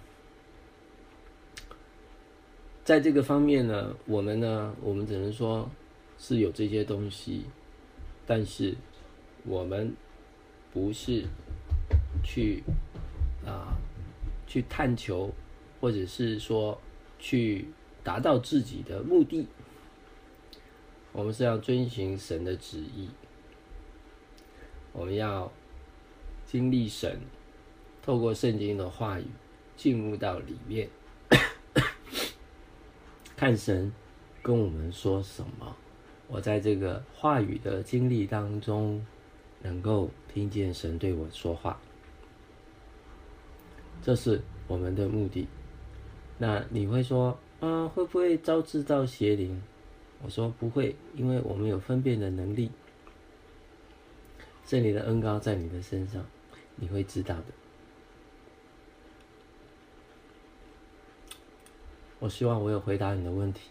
在这个方面呢，我们呢，我们只能说是有这些东西，但是我们不是去啊、去探求，或者是说去达到自己的目的，我们是要遵循神的旨意，我们要经历神，透过圣经的话语进入到里面，看神跟我们说什么。我在这个话语的经历当中，能够听见神对我说话，这是我们的目的。那你会说，啊，会不会招致到邪灵？我说不会，因为我们有分辨的能力。圣灵的恩膏在你的身上，你会知道的。我希望我有回答你的问题。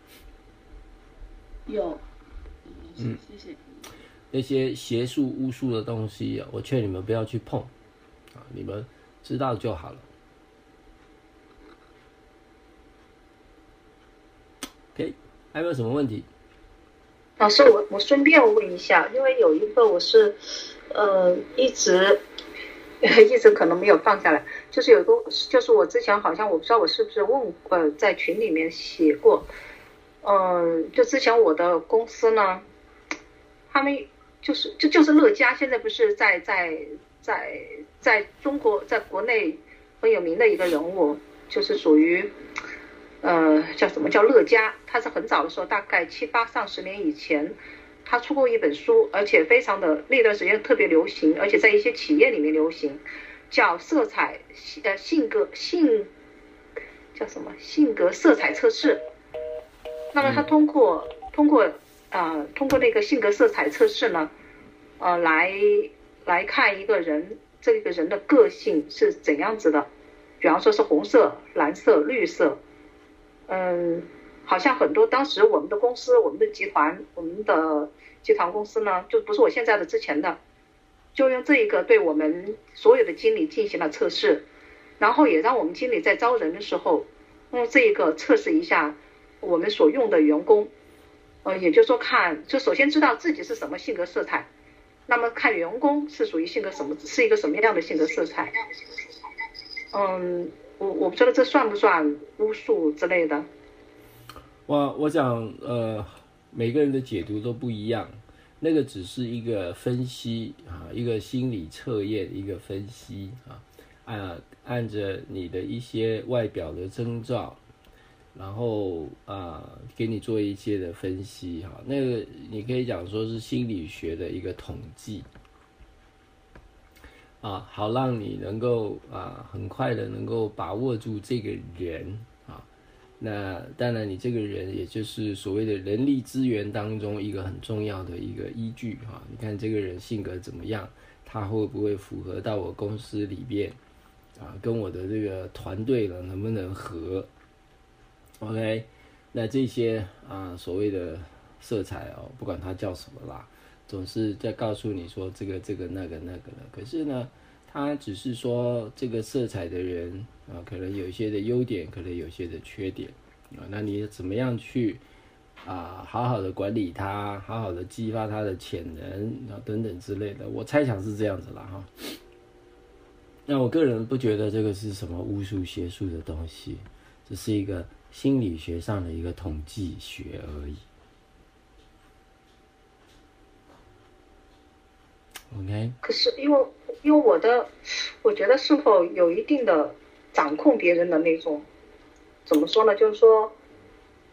有， 嗯， 谢谢。 那些邪术巫术的东西，我劝你们不要去碰，啊，你们知道就好了。OK， 还有没有什么问题？ 老师，我我顺便问一下，因为有一个我是，呃，一直一直可能没有放下来，就是有一个，就是我之前好像我不知道我是不是问呃在群里面写过，嗯、呃，就之前我的公司呢，他们就是就就是乐嘉，现在不是在在在在中国在国内很有名的一个人物，就是属于。呃，叫什么叫乐嘉？他是很早的时候，大概七八上十年以前，他出过一本书，而且非常的那段时间特别流行，而且在一些企业里面流行，叫色彩呃性格性叫什么性格色彩测试。那么他通过通过呃通过那个性格色彩测试呢，呃来来看一个人这个人的个性是怎样子的，比方说是红色、蓝色、绿色。嗯，好像很多当时我们的公司、我们的集团、我们的集团公司呢，就不是我现在的之前的，就用这一个对我们所有的经理进行了测试，然后也让我们经理在招人的时候用这一个测试一下我们所用的员工，呃，也就是说看，就首先知道自己是什么性格色彩，那么看员工是属于性格什么，是一个什么样的性格色彩。嗯。我我不知道这算不算巫术之类的。 我我想，呃，每个人的解读都不一样，那个只是一个分析啊，一个心理测验，一个分析啊，按按着你的一些外表的征兆，然后啊，给你做一些的分析哈，那个你可以讲说是心理学的一个统计。啊，好让你能够啊很快的能够把握住这个人啊，那当然你这个人也就是所谓的人力资源当中一个很重要的一个依据啊。你看这个人性格怎么样，他会不会符合到我公司里边啊，跟我的这个团队呢能不能合 ？OK， 那这些啊所谓的色彩哦，不管它叫什么啦。总是在告诉你说这个这个那个那个了，可是呢，他只是说这个色彩的人啊，可能有一些的优点，可能有些的缺点啊，那你怎么样去啊，好好的管理他，好好的激发他的潜能啊等等之类的，我猜想是这样子啦哈。那我个人不觉得这个是什么巫术邪术的东西，这是一个心理学上的一个统计学而已。Okay. 可是因为因为我的，我觉得是否有一定的掌控别人的那种，怎么说呢？就是说，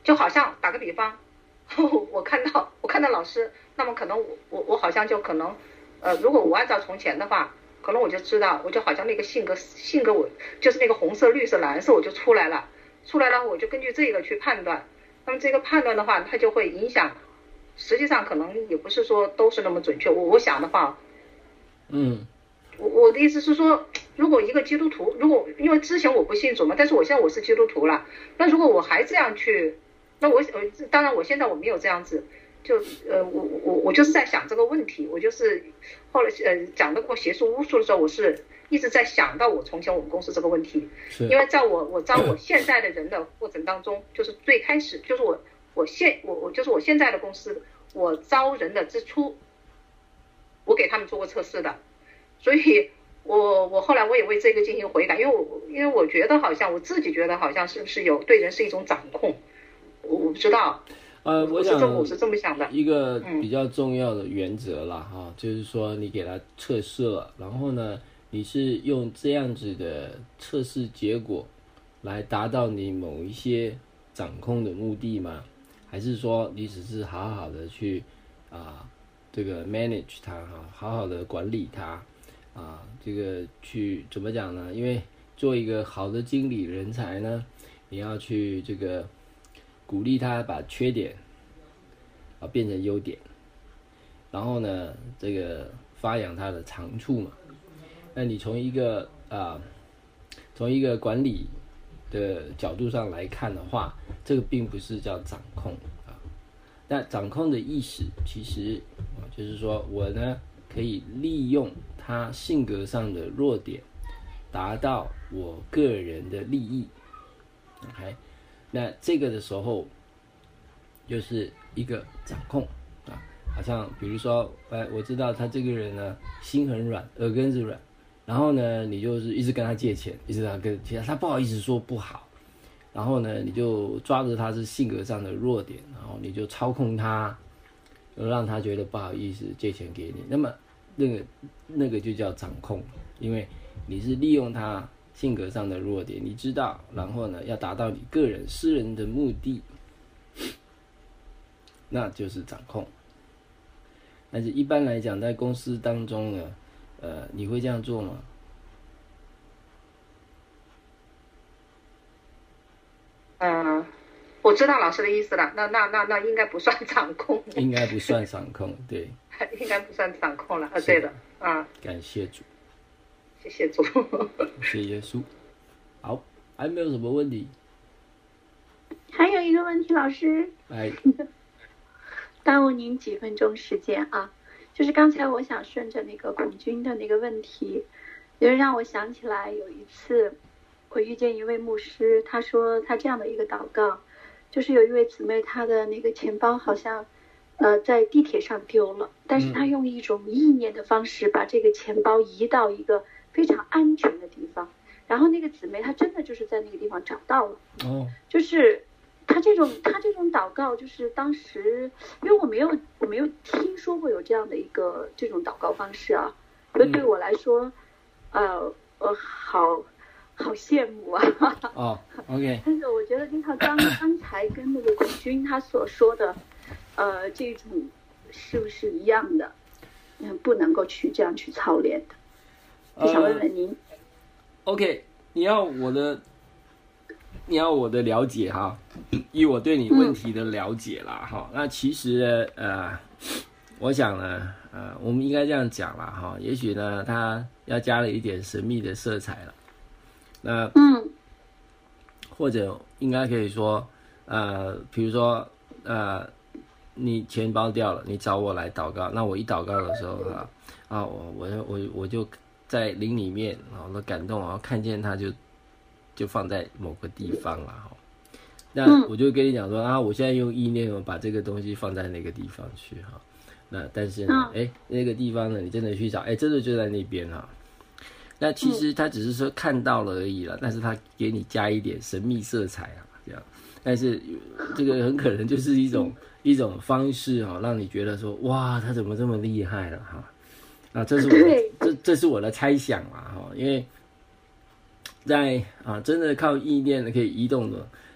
就好像打个比方，我看到我看到老师，那么可能我我我好像就可能，呃，如果我按照从前的话，可能我就知道，我就好像那个性格性格我就是那个红色、绿色、蓝色我就出来了，出来了我就根据这个去判断。那么这个判断的话，它就会影响，实际上可能也不是说都是那么准确。我我想的话， 嗯， 我我的意思是说，如果一个基督徒，如果因为之前我不信主嘛，但是我现在我是基督徒了，那如果我还这样去，那我呃当然我现在我没有这样子，就呃我我我就是在想这个问题，我就是后来呃讲到过邪术巫术的时候，我是一直在想到我从前我们公司这个问题，因为在我我招我现在的人的过程当中，就是最开始就是我我现我我就是我现在的公司，我招人的之初，我给他们做过测试的，所以我我后来我也为这个进行悔改，因为我因为我觉得好像我自己觉得好像是不是有对人是一种掌控，我我不知道。 呃，我想我是这么想的， 一个比较重要的原则啦，哈、嗯，就是说你给他测试了，然后呢，你是用这样子的测试结果来达到你某一些掌控的目的吗？还是说你只是好好的去啊、呃，这个 manage 它哈，好好的管理它啊、呃，这个去怎么讲呢？因为做一个好的经理人才呢，你要去这个。鼓励他把缺点啊变成优点，然后呢，这个发扬他的长处嘛。那你从一个啊，从一个管理的角度上来看的话，这个并不是叫掌控啊。那掌控的意思其实啊，就是说我呢可以利用他性格上的弱点，达到我个人的利益。OK。那这个的时候，就是一个掌控啊，好像比如说，哎，我知道他这个人呢，心很软，耳根子软，然后呢，你就是一直跟他借钱，一直跟他跟借，他不好意思说不好，然后呢，你就抓着他是性格上的弱点，然后你就操控他，让他觉得不好意思借钱给你，那么那个那个就叫掌控，因为你是利用他。性格上的弱点你知道，然后呢要达到你个人私人的目的，那就是掌控。但是一般来讲在公司当中呢呃，你会这样做吗？ 嗯，我知道老师的意思了，那那那那应该不算掌控， 应该不算掌控，对， 应该不算掌控了，呃，对的，啊， 感谢主。 谢谢主， 谢谢耶稣。好，还没有什么问题？ 还有一个问题，老师， 来， 耽误您几分钟时间啊。就是刚才我想顺着那个孔军的那个问题，就让我想起来有一次我遇见一位牧师，他说他这样的一个祷告，就是有一位姊妹，她的那个钱包好像呃在地铁上丢了，但是她用一种意念的方式把这个钱包移到一个非常安全的地方，然后那个姊妹她真的就是在那个地方找到了。 哦， 就是她这种她这种祷告，就是当时因为我没有我没有听说过有这样的一个这种祷告方式啊，所以对我来说，呃呃好好羡慕啊。 哦 ，OK。 但是我觉得就像刚刚才跟那个孔军他所说的，呃，这种是不是一样的？嗯，不能够去这样去操练的。我想问问您、呃、 ，OK， 你要我的，你要我的了解哈，以我对你问题的了解啦哈、嗯，那其实呢，呃，我想呢，呃，我们应该这样讲啦哈，也许呢，它要加了一点神秘的色彩了，那嗯， 或者应该可以说，呃，比如说，呃，你钱包掉了，你找我来祷告，那我一祷告的时候哈，啊，我我我我就。在灵里面，然后感动，然后看见他就就放在某个地方了哈。那我就跟你讲说啊，我现在用意念我把这个东西放在那个地方去哈。那但是呢，哎，那个地方呢，你真的去找，哎，真的就在那边哈。那其实他只是说看到了而已了，但是他给你加一点神秘色彩啊，这样。但是这个很可能就是一种一种方式哈，让你觉得说哇，他怎么这么厉害了哈。啊，这是我的这这是我的猜想啦哈，因为在啊真的靠意念可以移动的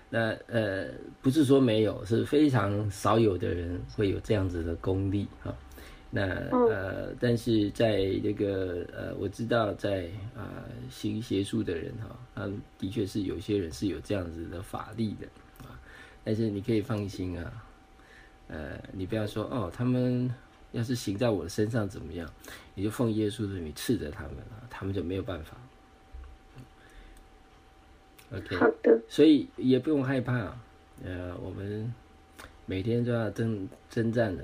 那呃，不是说没有，是非常少有的人会有这样子的功力哈。那呃，但是在这个呃，我知道在啊、呃、行邪术的人哈，他们的确是有些人是有这样子的法力的啊。但是你可以放心啊，呃，你不要说哦，他们要是行在我的身上怎么样，你就奉耶稣的名斥责他们啊，他们就没有办法。OK， 好的， 所以也不用害怕，呃，我们每天都要征征战的，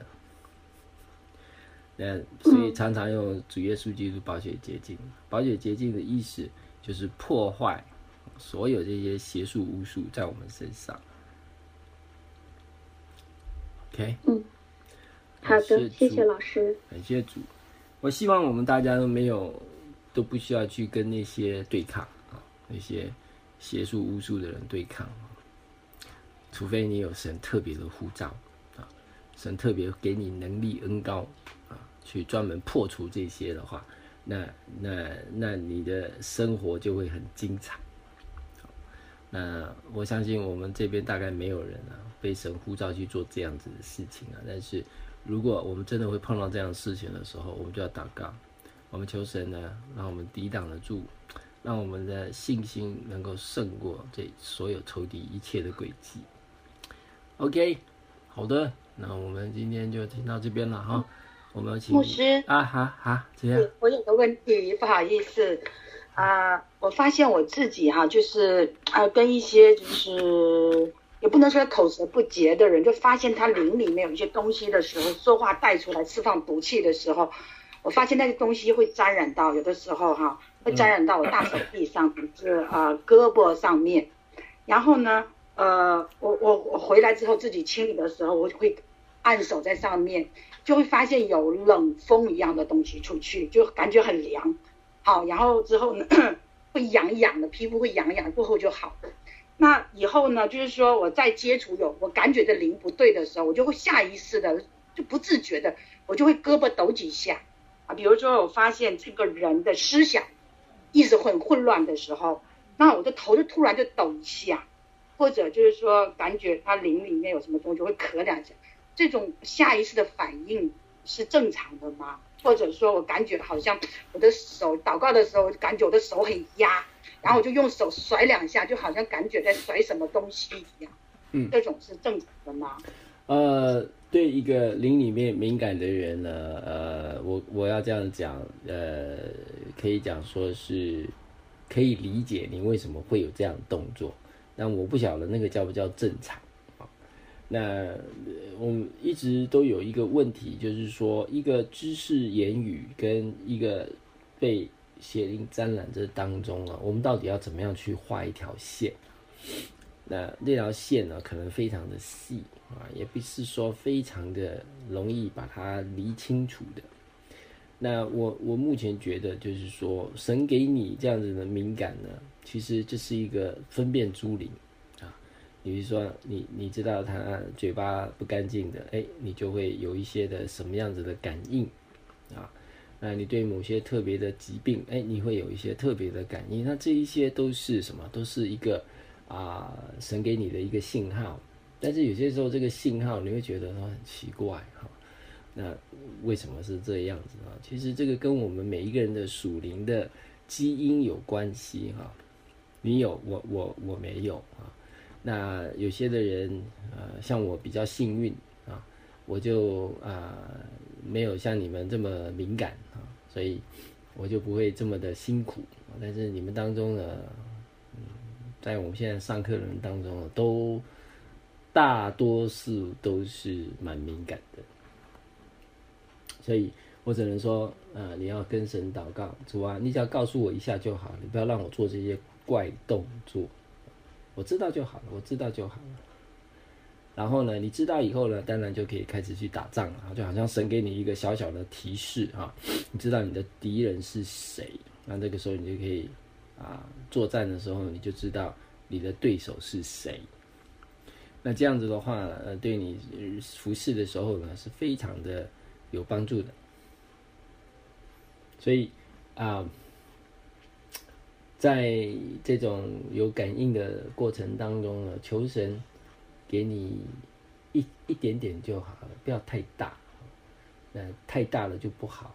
那所以常常用主耶稣基督宝血洁净。宝血洁净的意思就是破坏所有这些邪术巫术在我们身上。OK， 嗯，好的，谢谢老师， 感谢主。我希望我们大家都没有，都不需要去跟那些对抗啊，那些邪术巫术的人对抗，除非你有神特别的呼召啊，神特别给你能力恩膏啊，去专门破除这些的话，那那那你的生活就会很精彩。那我相信我们这边大概没有人啊被神呼召去做这样子的事情啊，但是如果我们真的会碰到这样的事情的时候，我们就要祷告，我们求神呢，让我们抵挡得住，让我们的信心能够胜过这所有仇敌一切的诡计。OK， 好的，那我们今天就听到这边了哈。我们请牧师啊，好好，这样。 我有个问题，不好意思啊、呃，我发现我自己哈，就是啊、呃，跟一些就是也不能说口舌不洁的人，就发现他灵里面有一些东西的时候，说话带出来释放毒气的时候，我发现那个东西会沾染到，有的时候哈会沾染到我大手臂上，是啊、呃、胳膊上面，然后呢，呃，我我我回来之后自己清理的时候，我会按手在上面，就会发现有冷风一样的东西出去，就感觉很凉。好，然后之后呢，会痒痒的，皮肤会痒痒，过后就好了。那以后呢，就是说我在接触有我感觉的灵不对的时候，我就会下意识的，就不自觉的，我就会胳膊抖几下啊。比如说我发现这个人的思想意识很混乱的时候，那我的头就突然就抖一下，或者就是说感觉他灵里面有什么东西，会咳两下。这种下意识的反应是正常的吗？或者说我感觉好像我的手祷告的时候，感觉我的手很压，然后我就用手甩两下，就好像感觉在甩什么东西一样。嗯，这种是正常的吗？ 呃，对一个灵里面敏感的人呢，呃，我我要这样讲，呃，可以讲说是可以理解你为什么会有这样的动作，但我不晓得那个叫不叫正常。那我们一直都有一个问题，就是说一个知识言语跟一个被邪灵沾染这当中啊，我们到底要怎么样去画一条线？那那条线呢，可能非常的细啊，也不是说非常的容易把它理清楚的。那我我目前觉得就是说，神给你这样子的敏感呢，其实这是一个分辨诸灵。比如说你你知道他嘴巴不干净的，哎，你就会有一些的什么样子的感应啊？那你对某些特别的疾病，哎，你会有一些特别的感应。那这一些都是什么？都是一个啊神给你的一个信号。但是有些时候这个信号你会觉得说很奇怪哈、啊，那为什么是这样子啊？其实这个跟我们每一个人的属灵的基因有关系哈、啊。你有，我我我没有啊。那有些的人，呃，像我比较幸运啊，我就啊、呃、没有像你们这么敏感啊，所以我就不会这么的辛苦。但是你们当中呢，嗯，在我们现在上课的人当中，都大多数都是蛮敏感的，所以我只能说，呃，你要跟神祷告，主啊，你只要告诉我一下就好，你不要让我做这些怪动作。我知道就好了，我知道就好了。然后呢，你知道以后呢，当然就可以开始去打仗了，就好像神给你一个小小的提示啊，你知道你的敌人是谁，那这个时候你就可以啊，作战的时候你就知道你的对手是谁。那这样子的话，呃，对你服侍的时候呢，是非常的有帮助的。所以啊。 在这种有感应的过程当中呢，求神给你一一点点就好了，不要太大，那太大了就不好，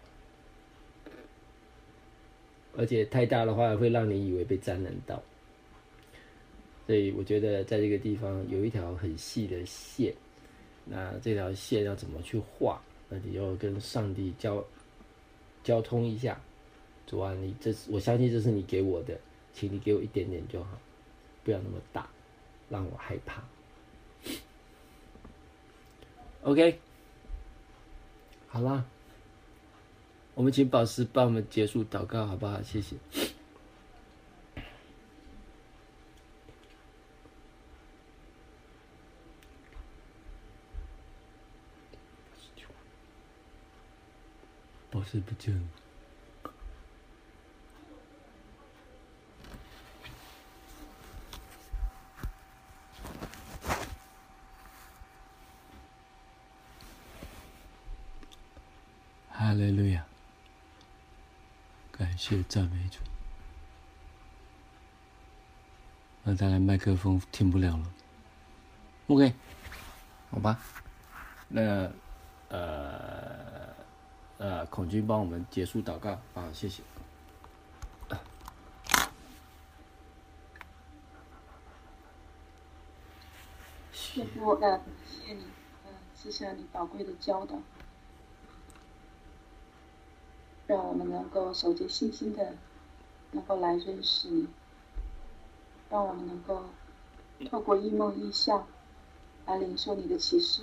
而且太大的话会让你以为被沾染到。所以我觉得在这个地方有一条很细的线，那这条线要怎么去画？那你要跟上帝交交通一下。主啊，你这是我相信这是你给我的，请你给我一点点就好，不要那么大，让我害怕。OK， 好啦，我们请宝石帮我们结束祷告，好不好？谢谢。宝石不见了。哈利路亚，感谢赞美主。那当然麦克风听不了了。OK， 好吧。那呃呃，孔君帮我们结束祷告，好，谢谢。 谢父，呃，谢谢你，呃，赐下你宝贵的教导。让我们能够守节信心的，能够来认识你；让我们能够透过异梦异象来领受你的启示。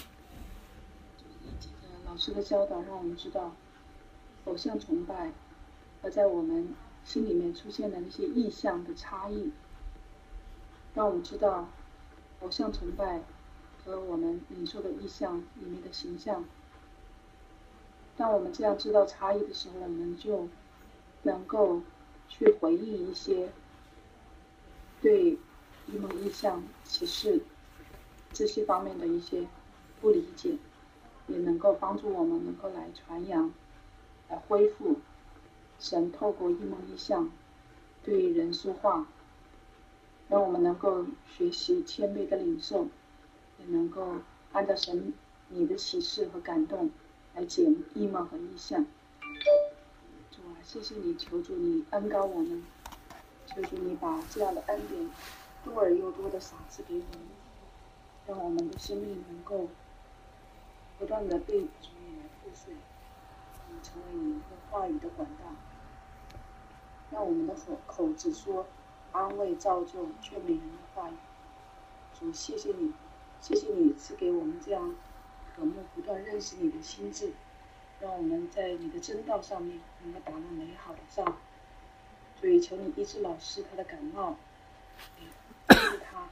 借着老师的教导，让我们知道偶像崇拜和在我们心里面出现的那些意象的差异，让我们知道偶像崇拜和我们领受的意象里面的形象。当我们这样知道差异的时候，我们就能够去回忆一些对异梦异象启示这些方面的一些不理解，也能够帮助我们能够来传扬，来恢复神透过异梦异象对于人说话，让我们能够学习谦卑的领受，也能够按照神你的启示和感动来解异梦和意象。主啊，谢谢你，求主你恩膏我们，求主你把这样的恩典多而又多的赏赐给我们，让我们的生命能够不断的被主你来破碎，成为你一个话语的管道，让我们的口口只说安慰造就劝勉人的话语。主，谢谢你，谢谢你赐给我们这样渴慕不断认识你的心智，让我们在你的真道上面能够打那美好的仗。所以求你医治老师他的感冒，医治他，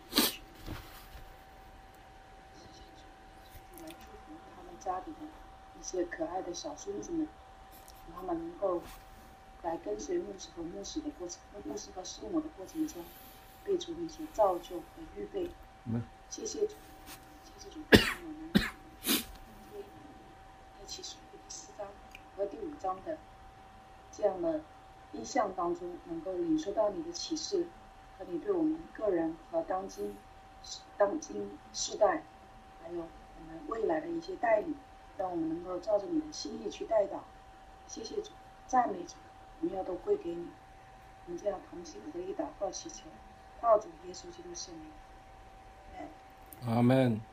来祝福他们家里的一些可爱的小孙子们，让他们能够来跟随牧师和牧师的过程，牧师和师母的过程中，被主你所造就和预备。 嗯、 谢谢主，谢谢主给我们在启示录第四章和第五章的这样的意象当中，能够领受到你的启示和你对我们个人和当今当今世代，还有我们未来的一些带领，让我们能够照着你的心意去带导。谢谢主，赞美主，荣耀都归给你。我们这样同心合一祷告祈求，靠主耶稣基督圣名。 阿门。